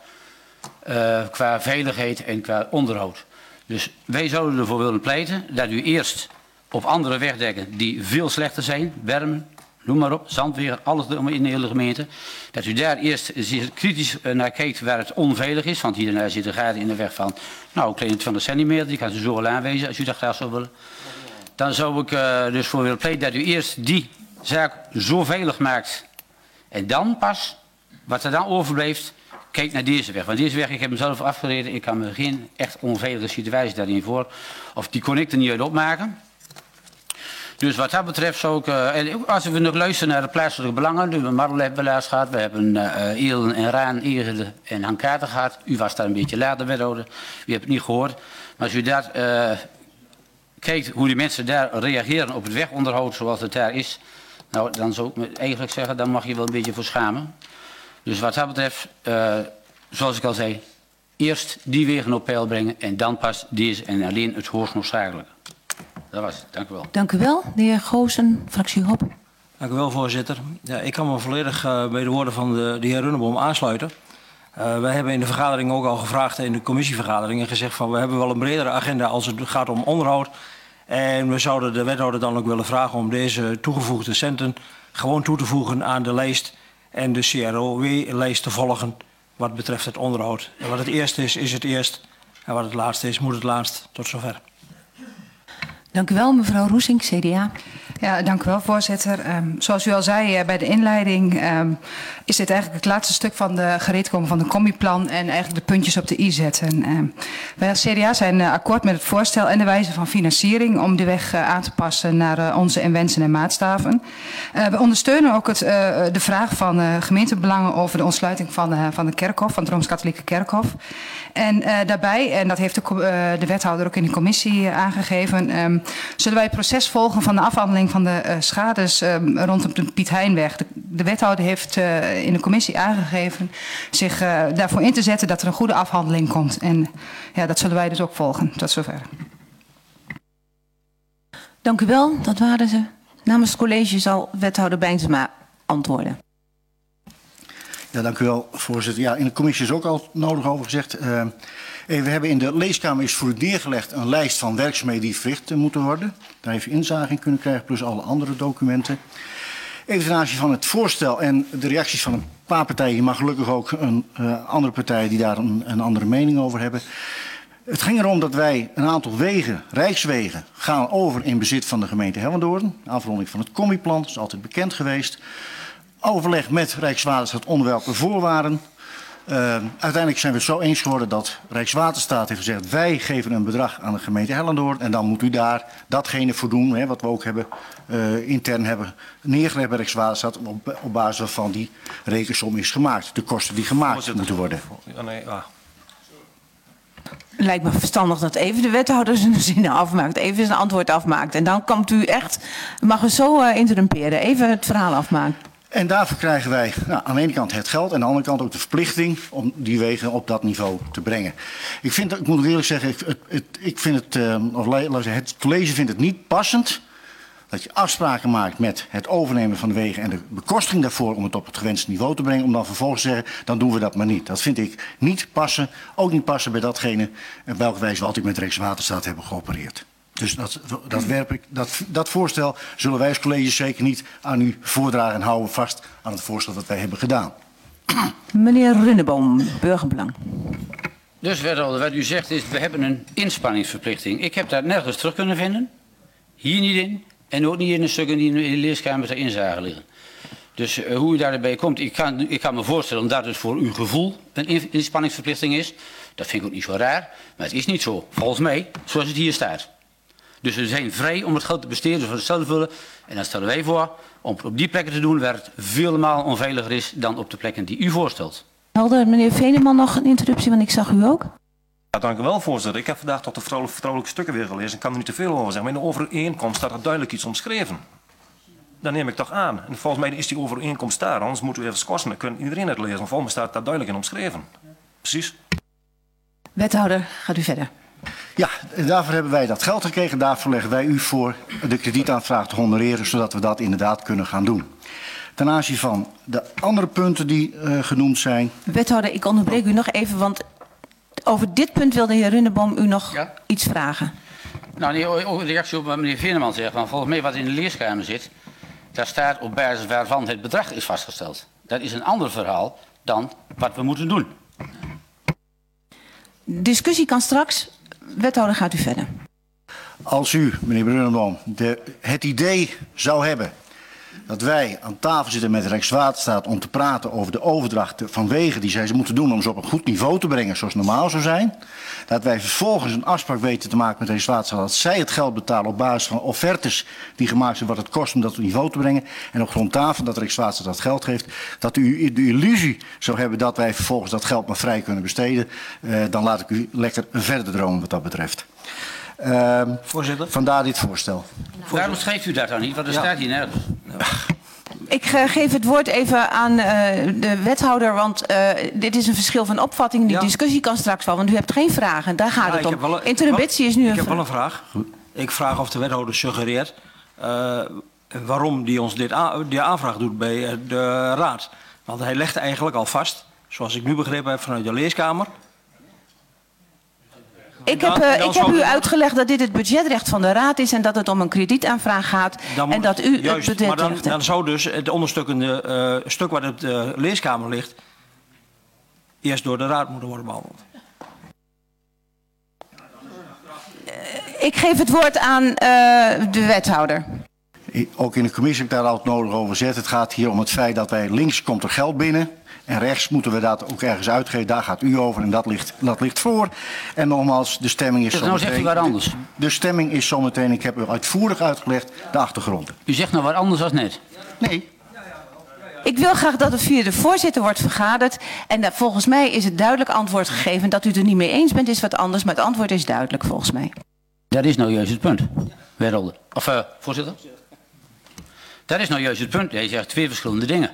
qua veiligheid en qua onderhoud. Dus wij zouden ervoor willen pleiten dat u eerst op andere wegdekken die veel slechter zijn, Bermen, noem maar op, Zandweer, alles in de hele gemeente, dat u daar eerst kritisch naar kijkt waar het onveilig is, want hierna zitten gaten in de weg van, nou, kleine 20 centimeter, die kan u zo wel aanwijzen als u dat graag zou willen. Dan zou ik dus voor willen pleiten dat u eerst die zaak zo veilig maakt en dan pas, wat er dan overblijft, kijk naar deze weg. Want deze weg, ik heb hem zelf afgereden, ik kan me geen echt onveilige situatie daarin voor. Of die kon ik er niet uit opmaken. Dus wat dat betreft zou ik, en als we nog luisteren naar de plaatselijke belangen, de Marl hebben we laatst gehad, we hebben Eelen en Raan, Egede en Hankaten gehad. U was daar een beetje later wethouder, u hebt het niet gehoord. Maar als u dat kijkt hoe die mensen daar reageren op het wegonderhoud zoals het daar is, nou dan zou ik me eigenlijk zeggen, dan mag je wel een beetje voor schamen. Dus wat dat betreft, zoals ik al zei, eerst die wegen op peil brengen en dan pas deze en alleen het hoogst noodzakelijke. Dat was het. Dank u wel. Dank u wel. De heer Goosen, fractie HOP. Dank u wel, voorzitter. Ja, ik kan me volledig bij de woorden van de heer Runneboom aansluiten. Wij hebben in de vergadering ook al gevraagd, in de commissievergadering, en gezegd van we hebben wel een bredere agenda als het gaat om onderhoud. En we zouden de wethouder dan ook willen vragen om deze toegevoegde centen gewoon toe te voegen aan de lijst en de CROW-lijst te volgen wat betreft het onderhoud. En wat het eerste is het eerst. En wat het laatste is, moet het laatst. Tot zover. Dank u wel, mevrouw Roesink, CDA. Ja, dank u wel, voorzitter. Zoals u al zei bij de inleiding, is dit eigenlijk het laatste stuk van de gereedkoming van de commiplan en eigenlijk de puntjes op de i zetten. Wij als CDA zijn akkoord met het voorstel en de wijze van financiering om de weg aan te passen naar onze wensen en maatstaven. We ondersteunen ook de vraag van gemeentebelangen over de ontsluiting van de kerkhof, van het Rooms-Katholieke kerkhof. En daarbij, en dat heeft de wethouder ook in de commissie aangegeven, zullen wij het proces volgen van de afhandeling van de schades rondom de Piet Heinweg. De wethouder heeft in de commissie aangegeven zich daarvoor in te zetten dat er een goede afhandeling komt. En ja, dat zullen wij dus ook volgen. Tot zover. Dank u wel, dat waren ze. Namens het college zal wethouder Bijnsma antwoorden. Ja, dank u wel, voorzitter. Ja, in de commissie is ook al nodig over gezegd. We hebben in de leeskamer is voor u neergelegd een lijst van werkzaamheden die verricht moeten worden. Daar heeft u inzage in kunnen krijgen, plus alle andere documenten. Even ten aanzien van het voorstel en de reacties van een paar partijen, maar gelukkig ook een andere partijen die daar een andere mening over hebben. Het ging erom dat wij een aantal wegen, rijkswegen, gaan over in bezit van de gemeente Hellendoorn. Afronding van het commiplan, dat is altijd bekend geweest. Overleg met Rijkswaterstaat onder welke voorwaarden. Uiteindelijk zijn we het zo eens geworden dat Rijkswaterstaat heeft gezegd wij geven een bedrag aan de gemeente Hellendoorn en dan moet u daar datgene voor doen, hè, wat we ook hebben, intern hebben neergelegd bij Rijkswaterstaat op basis waarvan die rekensom is gemaakt. De kosten die gemaakt moeten worden. Lijkt me verstandig dat even de wethouder zijn zinnen afmaakt, even zijn antwoord afmaakt. En dan komt u echt, mag u zo interrumperen, even het verhaal afmaken. En daarvoor krijgen wij aan de ene kant het geld en aan de andere kant ook de verplichting om die wegen op dat niveau te brengen. Ik moet eerlijk zeggen, het college vindt het niet passend dat je afspraken maakt met het overnemen van de wegen en de bekostiging daarvoor om het op het gewenste niveau te brengen, om dan vervolgens te zeggen, dan doen we dat maar niet. Dat vind ik niet passen, ook niet passen bij datgene op welke wijze we altijd met Rijkswaterstaat hebben geopereerd. Dus dat voorstel zullen wij als college zeker niet aan u voordragen en houden vast aan het voorstel dat wij hebben gedaan. Meneer Runneboom, Burgerbelang. Dus wethouder, wat u zegt is, we hebben een inspanningsverplichting. Ik heb dat nergens terug kunnen vinden. Hier niet in. En ook niet in de stukken die in de leeskamer ter inzage liggen. Dus hoe u daarbij komt, ik kan me voorstellen dat het voor uw gevoel een inspanningsverplichting is. Dat vind ik ook niet zo raar. Maar het is niet zo, volgens mij, zoals het hier staat. Dus we zijn vrij om het geld te besteden voor het zelf vullen. En dan stellen wij voor om het op die plekken te doen waar het vele maal onveiliger is dan op de plekken die u voorstelt. Helder, meneer Veneman nog een interruptie, want ik zag u ook. Ja, dank u wel, voorzitter. Ik heb vandaag tot de vertrouwelijke stukken weer gelezen. Ik kan er niet te veel over zeggen. Maar in de overeenkomst staat er duidelijk iets omschreven. Dat neem ik toch aan. En volgens mij is die overeenkomst daar. Anders moeten we even scorsen. Dan kan iedereen het lezen. Volgens mij staat dat duidelijk in omschreven. Precies. Wethouder, gaat u verder. Ja, daarvoor hebben wij dat geld gekregen. Daarvoor leggen wij u voor de kredietaanvraag te honoreren, zodat we dat inderdaad kunnen gaan doen. Ten aanzien van de andere punten die genoemd zijn. Wethouder, ik onderbreek u nog even, want over dit punt wilde de heer Runneboom u nog iets vragen. Nou, nee, ook een reactie op wat meneer Veneman zegt. Want volgens mij wat in de leeskamer zit, daar staat op basis waarvan het bedrag is vastgesteld. Dat is een ander verhaal dan wat we moeten doen. Discussie kan straks. Wethouder, gaat u verder. Als u, meneer Runneboom, het idee zou hebben dat wij aan tafel zitten met Rijkswaterstaat om te praten over de overdracht van wegen die zij moeten doen om ze op een goed niveau te brengen zoals normaal zou zijn. Dat wij vervolgens een afspraak weten te maken met Rijkswaterstaat dat zij het geld betalen op basis van offertes die gemaakt zijn wat het kost om dat op niveau te brengen. En op grond daarvan dat Rijkswaterstaat dat geld geeft, dat u de illusie zou hebben dat wij vervolgens dat geld maar vrij kunnen besteden. Dan laat ik u lekker verder dromen wat dat betreft. Voorzitter. Vandaar dit voorstel. Waarom schrijft u dat dan niet? Want er staat hier nergens. Ik geef het woord even aan de wethouder, want dit is een verschil van opvatting. Die discussie kan straks wel, want u hebt geen vragen. Daar gaat het om. Interruptie is nu een vraag. Ik heb wel een vraag. Ik vraag of de wethouder suggereert waarom die ons die aanvraag doet bij de raad. Want hij legt eigenlijk al vast, zoals ik nu begrepen heb vanuit de leeskamer. Ik heb u uitgelegd dat dit het budgetrecht van de raad is en dat het om een kredietaanvraag gaat. En dat u juist, het budgetrecht maar dan zou dus het onderstukkende stuk waar de leeskamer ligt eerst door de raad moeten worden behandeld. Ik geef het woord aan de wethouder. Ook in de commissie heb ik daar al het nodig over gezet. Het gaat hier om het feit dat wij links komt er geld binnen. En rechts moeten we dat ook ergens uitgeven. Daar gaat u over en dat ligt voor. En nogmaals, de stemming is nou zegt u wat anders. De stemming is zometeen, ik heb u uitvoerig uitgelegd, de achtergrond. U zegt nou wat anders als net. Nee. Ik wil graag dat het via de voorzitter wordt vergaderd. En volgens mij is het duidelijk antwoord gegeven. Dat u het er niet mee eens bent is wat anders, maar het antwoord is duidelijk volgens mij. Dat is nou juist het punt, wethouder. Of voorzitter? Dat is nou juist het punt. Hij zegt twee verschillende dingen.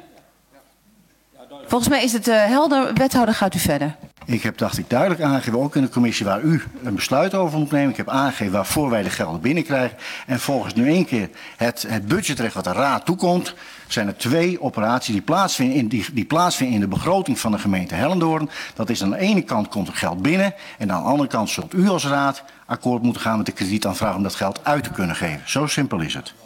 Volgens mij is het helder. Wethouder, gaat u verder. Ik heb, dacht ik, duidelijk aangegeven, ook in de commissie waar u een besluit over moet nemen. Ik heb aangegeven waarvoor wij de gelden binnenkrijgen. En volgens nu één keer het budgetrecht wat de raad toekomt, zijn er twee operaties die plaatsvinden in de begroting van de gemeente Hellendoorn. Dat is aan de ene kant komt er geld binnen en aan de andere kant zult u als raad akkoord moeten gaan met de kredietaanvraag om dat geld uit te kunnen geven. Zo simpel is het.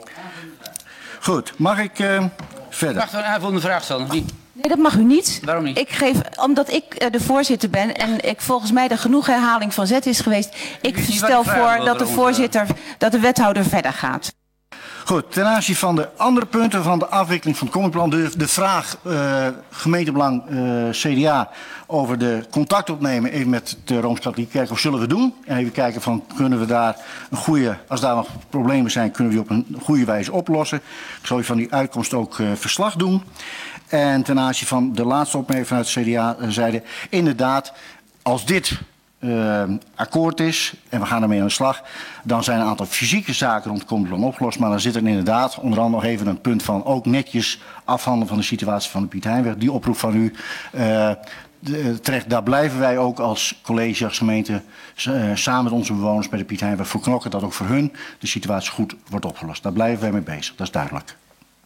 Goed, mag ik verder? Mag ik een aanvullende vraag stellen? Nee, dat mag u niet. Waarom niet? Omdat ik de voorzitter ben en volgens mij er genoeg herhaling van zet is geweest. Ik stel voor dat de wethouder verder gaat. Goed, ten aanzien van de andere punten van de afwikkeling van het committeplan, de vraag gemeentebelang CDA over de contact opnemen even met de Rooms-Katholieke Kerk, of zullen we doen? En even kijken van kunnen we daar een goede, als daar nog problemen zijn, kunnen we die op een goede wijze oplossen. Ik zal u van die uitkomst ook verslag doen. En ten aanzien van de laatste opmerking vanuit het CDA zeiden, inderdaad, als dit akkoord is en we gaan ermee aan de slag, dan zijn een aantal fysieke zaken rond het committeplan opgelost. Maar dan zit er inderdaad onder andere nog even een punt van ook netjes afhandelen van de situatie van de Piet Heinweg. Die oproep van u, terecht, daar blijven wij ook als college, als gemeente, samen met onze bewoners bij de Piet Heinweg voor knokken dat ook voor hun de situatie goed wordt opgelost. Daar blijven wij mee bezig, dat is duidelijk.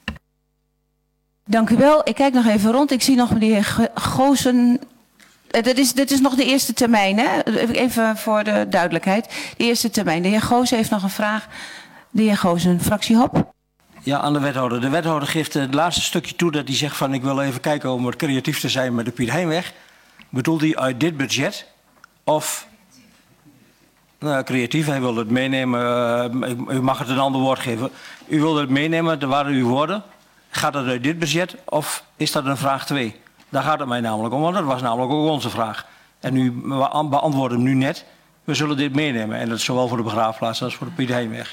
Dank u wel. Ik kijk nog even rond. Ik zie nog meneer Goosen. Dit is nog de eerste termijn, hè? Even voor de duidelijkheid. De eerste termijn. De heer Goosen heeft nog een vraag. De heer Goosen, fractie HOP. Ja, aan de wethouder. De wethouder geeft het laatste stukje toe dat hij zegt van ik wil even kijken om wat creatief te zijn met de Piet Heinweg. Bedoelt hij uit dit budget of creatief? Hij wil het meenemen. U mag het een ander woord geven. U wilde het meenemen, dat waren uw woorden. Gaat het uit dit budget of is dat een vraag 2? Daar gaat het mij namelijk om, want dat was namelijk ook onze vraag. En u beantwoordt hem nu net. We zullen dit meenemen. En dat is zowel voor de begraafplaats als voor de Piet Heinweg.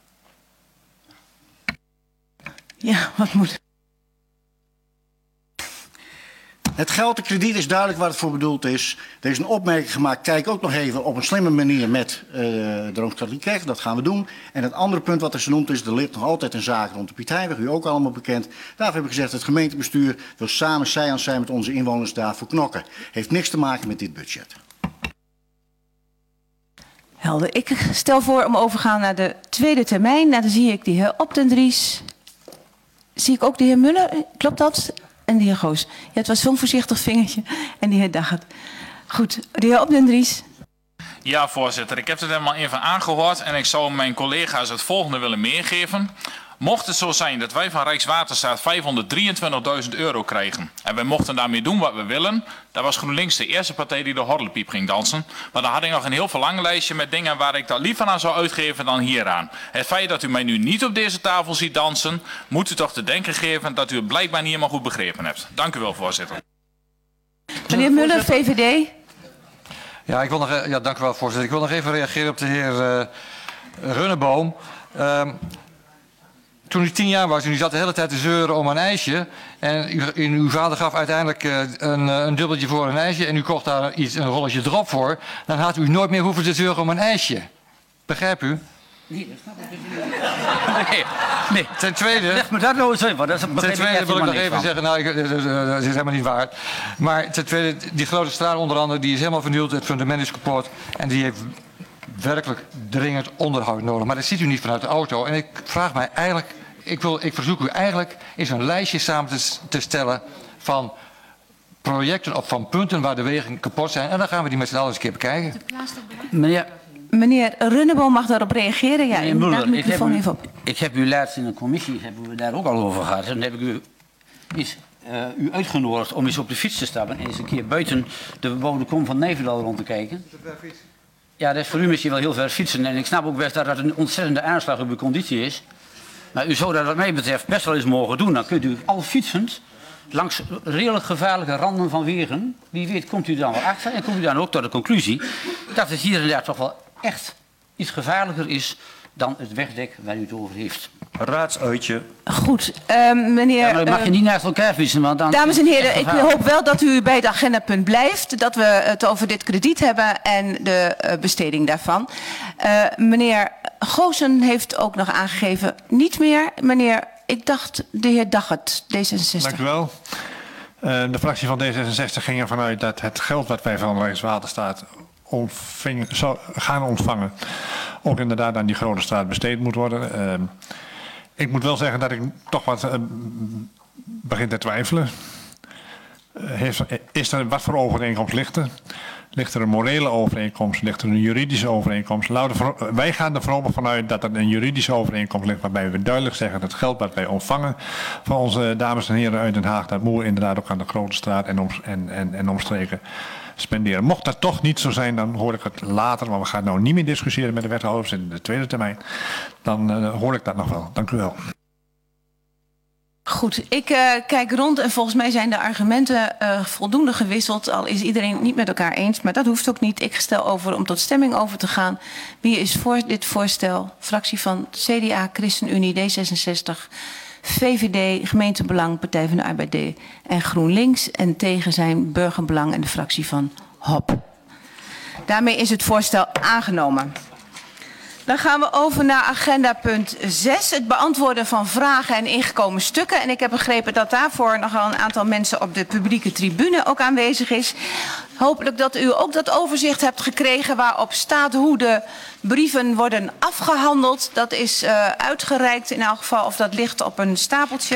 Ja, wat moet... Het geld, de krediet is duidelijk waar het voor bedoeld is. Er is een opmerking gemaakt. Kijk ook nog even op een slimme manier met de Rooms-Katholieke Kerk. Dat gaan we doen. En het andere punt wat er genoemd is, er ligt nog altijd een zaak rond de Piet Heinweg. U ook allemaal bekend. Daarvoor heb ik gezegd, het gemeentebestuur wil samen zij aan zij met onze inwoners daarvoor knokken. Heeft niks te maken met dit budget. Helder. Ik stel voor om overgaan naar de tweede termijn. Nou, dan zie ik de heer Opdendries. Zie ik ook de heer Muller. Klopt dat? En de heer Goos. Ja, het was zo'n voorzichtig vingertje. En de heer Daggert. Goed, de heer Opdendries. Ja, voorzitter. Ik heb het helemaal even aangehoord en ik zou mijn collega's het volgende willen meegeven. Mocht het zo zijn dat wij van Rijkswaterstaat €523.000 krijgen en wij mochten daarmee doen wat we willen, dan was GroenLinks de eerste partij die de horlepiep ging dansen. Maar dan had ik nog een heel verlanglijstje met dingen waar ik dat liever aan zou uitgeven dan hieraan. Het feit dat u mij nu niet op deze tafel ziet dansen, moet u toch te denken geven dat u het blijkbaar niet helemaal goed begrepen hebt. Dank u wel, voorzitter. Meneer Muller, VVD. Ja, dank u wel, voorzitter. Ik wil nog even reageren op de heer Runneboom. Toen u 10 jaar was en u zat de hele tijd te zeuren om een ijsje. En uw vader gaf uiteindelijk een dubbeltje voor een ijsje. En u kocht daar een rolletje drop voor. Dan had u nooit meer hoeven te zeuren om een ijsje. Begrijp u? Nee, dat snap ik nee. Ten tweede... Leg me dat nou eens even. Ten tweede wil ik nog even zeggen, nou, dat is helemaal niet waar. Maar ten tweede, die grote straat onder andere, die is helemaal vernield. Het fundament is kapot. En die heeft werkelijk dringend onderhoud nodig. Maar dat ziet u niet vanuit de auto. En ik vraag mij eigenlijk, ik verzoek u eigenlijk eens een lijstje samen te stellen van projecten of van punten waar de wegen kapot zijn. En dan gaan we die met z'n allen eens een keer bekijken. Meneer Runneboom mag daarop reageren. Ja, meneer Muller, ik heb u laatst in een commissie hebben we daar ook al over gehad. En dan heb ik u uitgenodigd om eens op de fiets te stappen en eens een keer buiten de bebouwde kom van Nijverdal rond te kijken. Ja, dat is voor u misschien wel heel ver fietsen. En ik snap ook best dat dat een ontzettende aanslag op uw conditie is. Maar u zou dat wat mij betreft best wel eens mogen doen. Dan kunt u al fietsend langs redelijk gevaarlijke randen van wegen. Wie weet komt u dan wel achter en komt u dan ook tot de conclusie dat het hier inderdaad toch wel echt iets gevaarlijker is dan het wegdek waar u het over heeft. Raadsuitje. Goed, meneer... Ja, maar dan mag je niet naast elkaar fietsen, want dan... Dames en heren, ik hoop wel dat u bij het agendapunt blijft. Dat we het over dit krediet hebben en de besteding daarvan. Meneer Goosen heeft ook nog aangegeven, niet meer. Meneer, ik dacht de heer Daggert, D66. Dank u wel. De fractie van D66 ging ervan uit dat het geld wat wij van Rijkswaterstaat gaan ontvangen ook inderdaad aan die Grote Straat besteed moet worden. Ik moet wel zeggen dat ik toch wat begin te twijfelen. Wat voor overeenkomst ligt er? Ligt er een morele overeenkomst? Ligt er een juridische overeenkomst? Wij gaan er vooral vanuit dat er een juridische overeenkomst ligt waarbij we duidelijk zeggen dat het geld wat wij ontvangen van onze dames en heren uit Den Haag, dat moet inderdaad ook aan de Grote Straat en omstreken spenderen. Mocht dat toch niet zo zijn, dan hoor ik het later, maar we gaan nou niet meer discussiëren met de wethouders in de tweede termijn. Dan hoor ik dat nog wel. Dank u wel. Goed, ik kijk rond en volgens mij zijn de argumenten voldoende gewisseld. Al is iedereen het niet met elkaar eens, maar dat hoeft ook niet. Ik stel over om tot stemming over te gaan. Wie is voor dit voorstel? Fractie van CDA, ChristenUnie, D66, VVD, Gemeentebelang, Partij van de Arbeid en GroenLinks. En tegen zijn Burgerbelang en de fractie van HOP. Daarmee is het voorstel aangenomen. Dan gaan we over naar agenda punt 6. Het beantwoorden van vragen en ingekomen stukken. En ik heb begrepen dat daarvoor nogal een aantal mensen op de publieke tribune ook aanwezig is. Hopelijk dat u ook dat overzicht hebt gekregen waarop staat hoe de brieven worden afgehandeld. Dat is uitgereikt in elk geval, of dat ligt op een stapeltje.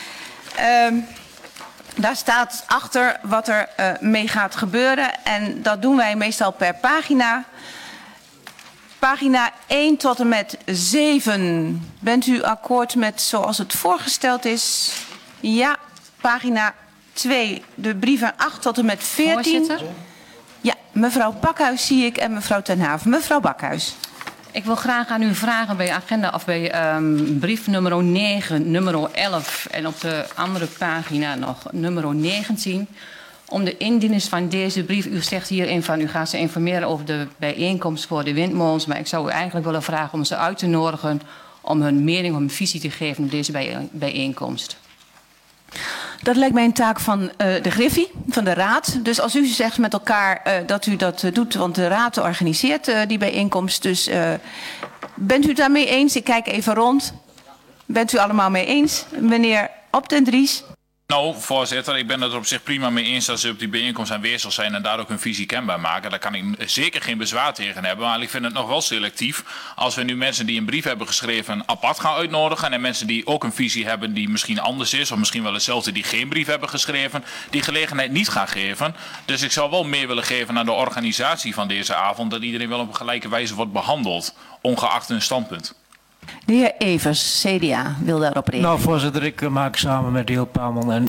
Daar staat achter wat er mee gaat gebeuren. En dat doen wij meestal per pagina. Pagina 1 tot en met 7. Bent u akkoord met zoals het voorgesteld is? Ja. Pagina 2. De brieven 8 tot en met 14. Voorzitter? Ja, mevrouw Bakhuis zie ik en mevrouw Ten Haven. Mevrouw Bakhuis. Ik wil graag aan u vragen bij agenda of bij brief nummer 9, nummer 11 en op de andere pagina nog nummer 19. Om de indieners van deze brief, u zegt hierin van u gaat ze informeren over de bijeenkomst voor de windmolens. Maar ik zou u eigenlijk willen vragen om ze uit te nodigen om hun mening, om hun visie te geven op deze bijeenkomst. Dat lijkt mij een taak van de Griffie, van de Raad. Dus als u zegt met elkaar dat u dat doet, want de Raad organiseert die bijeenkomst. Dus bent u het daarmee eens? Ik kijk even rond. Bent u allemaal mee eens? Meneer Op den Dries. Nou, voorzitter, ik ben het er op zich prima mee eens dat ze op die bijeenkomst aanwezig zijn en daar ook hun visie kenbaar maken. Daar kan ik zeker geen bezwaar tegen hebben, maar ik vind het nog wel selectief als we nu mensen die een brief hebben geschreven apart gaan uitnodigen en mensen die ook een visie hebben die misschien anders is of misschien wel hetzelfde die geen brief hebben geschreven, die gelegenheid niet gaan geven. Dus ik zou wel meer willen geven aan de organisatie van deze avond, dat iedereen wel op een gelijke wijze wordt behandeld, ongeacht hun standpunt. De heer Evers, CDA, wil daarop reageren. Nou, voorzitter, ik maak samen met de heer Paalman en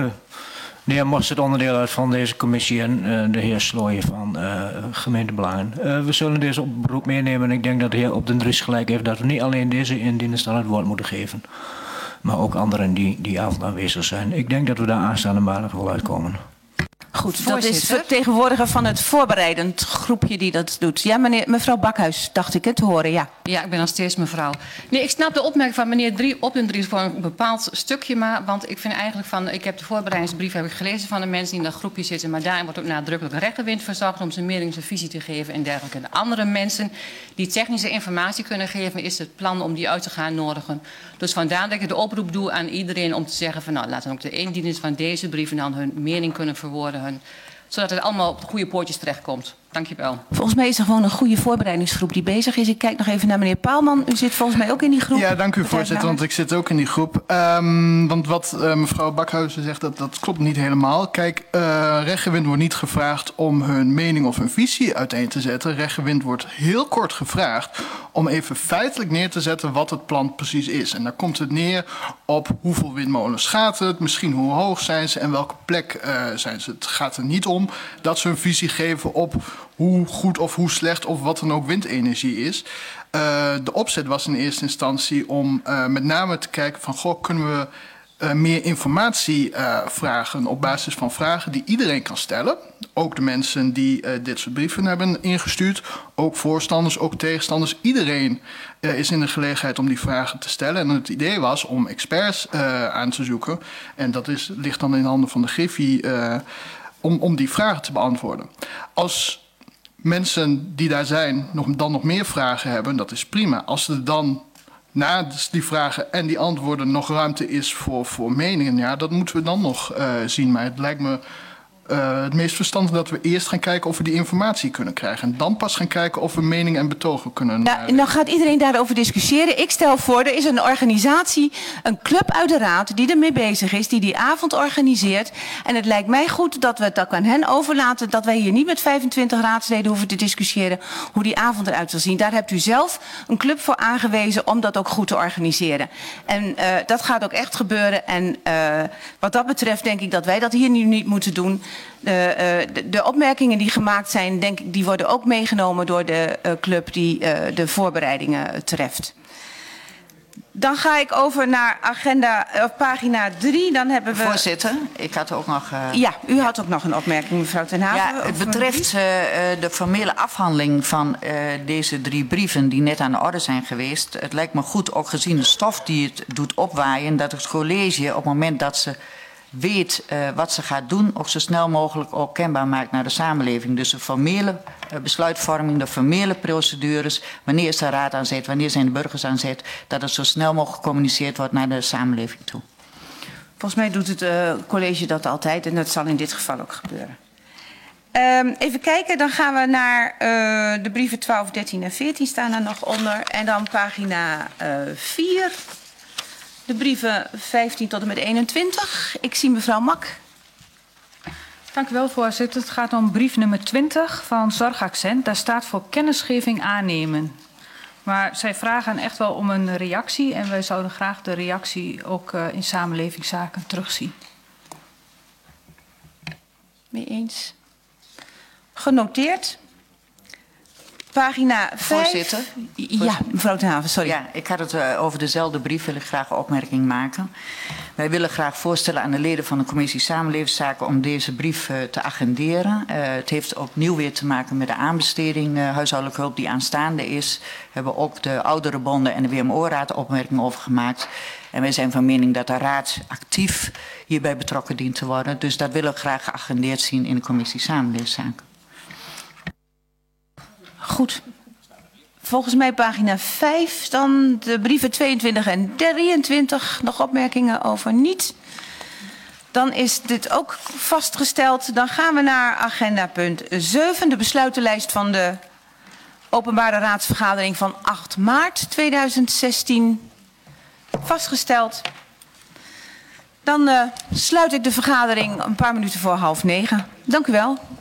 de heer Mos het onderdeel uit van deze commissie en de heer Slooijen van gemeentebelangen. We zullen deze oproep meenemen en ik denk dat de heer Op den Dries gelijk heeft dat we niet alleen deze indieners dan het woord moeten geven, maar ook anderen die avond aanwezig zijn. Ik denk dat we daar aanstaande maandag wel uitkomen. Goed, dat is vertegenwoordiger van het voorbereidend groepje die dat doet. Ja, mevrouw Bakhuis, dacht ik het te horen, ja. Ja, ik ben nog steeds mevrouw. Nee, ik snap de opmerking van meneer Op den Dries voor een bepaald stukje, maar want ik vind eigenlijk van, ik heb de voorbereidingsbrief gelezen van de mensen die in dat groepje zitten, maar daarin wordt ook nadrukkelijk rechterwind verzocht om zijn mening, zijn visie te geven en dergelijke. En de andere mensen die technische informatie kunnen geven, is het plan om die uit te gaan nodigen. Dus vandaar dat ik de oproep doe aan iedereen om te zeggen van, nou, laten ook de indieners van deze brieven dan hun mening kunnen verwoorden, zodat het allemaal op de goede poortjes terechtkomt. Dank je wel. Volgens mij is er gewoon een goede voorbereidingsgroep die bezig is. Ik kijk nog even naar meneer Paalman. U zit volgens mij ook in die groep. Ja, dank u voorzitter, want ik zit ook in die groep. Want wat mevrouw Bakhuizen zegt, dat klopt niet helemaal. Kijk, Rechtgewind wordt niet gevraagd om hun mening of hun visie uiteen te zetten. Rechtgewind wordt heel kort gevraagd om even feitelijk neer te zetten wat het plan precies is. En daar komt het neer op hoeveel windmolens gaat het, misschien hoe hoog zijn ze en welke plek zijn ze. Het gaat er niet om dat ze een visie geven op hoe goed of hoe slecht of wat dan ook windenergie is. De opzet was in eerste instantie om met name te kijken van, goh, kunnen we meer informatie vragen op basis van vragen die iedereen kan stellen. Ook de mensen die dit soort brieven hebben ingestuurd. Ook voorstanders, ook tegenstanders. Iedereen is in de gelegenheid om die vragen te stellen. En het idee was om experts aan te zoeken. En dat ligt dan in handen van de Griffie om die vragen te beantwoorden. Als mensen die daar zijn dan nog meer vragen hebben, dat is prima. Als er dan na die vragen en die antwoorden nog ruimte is voor meningen, ja, dat moeten we dan nog zien. Maar het lijkt me het meest verstandig dat we eerst gaan kijken of we die informatie kunnen krijgen. En dan pas gaan kijken of we meningen en betogen kunnen. Ja, en dan gaat iedereen daarover discussiëren. Ik stel voor, er is een organisatie, een club uit de raad die ermee bezig is, die avond organiseert. En het lijkt mij goed dat we het ook aan hen overlaten, dat wij hier niet met 25 raadsleden hoeven te discussiëren hoe die avond eruit zal zien. Daar hebt u zelf een club voor aangewezen om dat ook goed te organiseren. En dat gaat ook echt gebeuren. En wat dat betreft denk ik dat wij dat hier nu niet moeten doen. De opmerkingen die gemaakt zijn, denk ik, die worden ook meegenomen door de club die de voorbereidingen treft. Dan ga ik over naar pagina 3. Dan hebben we... Voorzitter, ik had ook nog... Ja, u had ook nog een opmerking, mevrouw Ten Haven. Ja, het betreft de formele afhandeling van deze 3 brieven die net aan de orde zijn geweest. Het lijkt me goed, ook gezien de stof die het doet opwaaien, dat het college op het moment dat ze weet wat ze gaat doen, ook zo snel mogelijk ook kenbaar maakt naar de samenleving. Dus de formele besluitvorming, de formele procedures, wanneer is de raad aan zet, wanneer zijn de burgers aan zet, dat het zo snel mogelijk gecommuniceerd wordt naar de samenleving toe. Volgens mij doet het college dat altijd en dat zal in dit geval ook gebeuren. Even kijken, dan gaan we naar de brieven 12, 13 en 14 staan er nog onder. En dan pagina 4. De brieven 15 tot en met 21. Ik zie mevrouw Mak. Dank u wel, voorzitter. Het gaat om brief nummer 20 van Zorgaccent. Daar staat voor kennisgeving aannemen. Maar zij vragen echt wel om een reactie. En wij zouden graag de reactie ook in samenlevingszaken terugzien. Mee eens. Genoteerd. Pagina 5. Voorzitter. Ja, mevrouw Ten Haven, sorry. Ja, ik had het over dezelfde brief, wil ik graag een opmerking maken. Wij willen graag voorstellen aan de leden van de commissie Samenlevingszaken om deze brief te agenderen. Het heeft opnieuw weer te maken met de aanbesteding huishoudelijke hulp die aanstaande is. We hebben ook de ouderenbonden en de WMO-raad opmerkingen over gemaakt. En wij zijn van mening dat de raad actief hierbij betrokken dient te worden. Dus dat willen we graag geagendeerd zien in de commissie Samenlevingszaken. Goed. Volgens mij pagina 5, dan de brieven 22 en 23. Nog opmerkingen over niet. Dan is dit ook vastgesteld. Dan gaan we naar agenda punt 7. De besluitenlijst van de openbare raadsvergadering van 8 maart 2016. Vastgesteld. Dan sluit ik de vergadering een paar minuten voor 8:30. Dank u wel.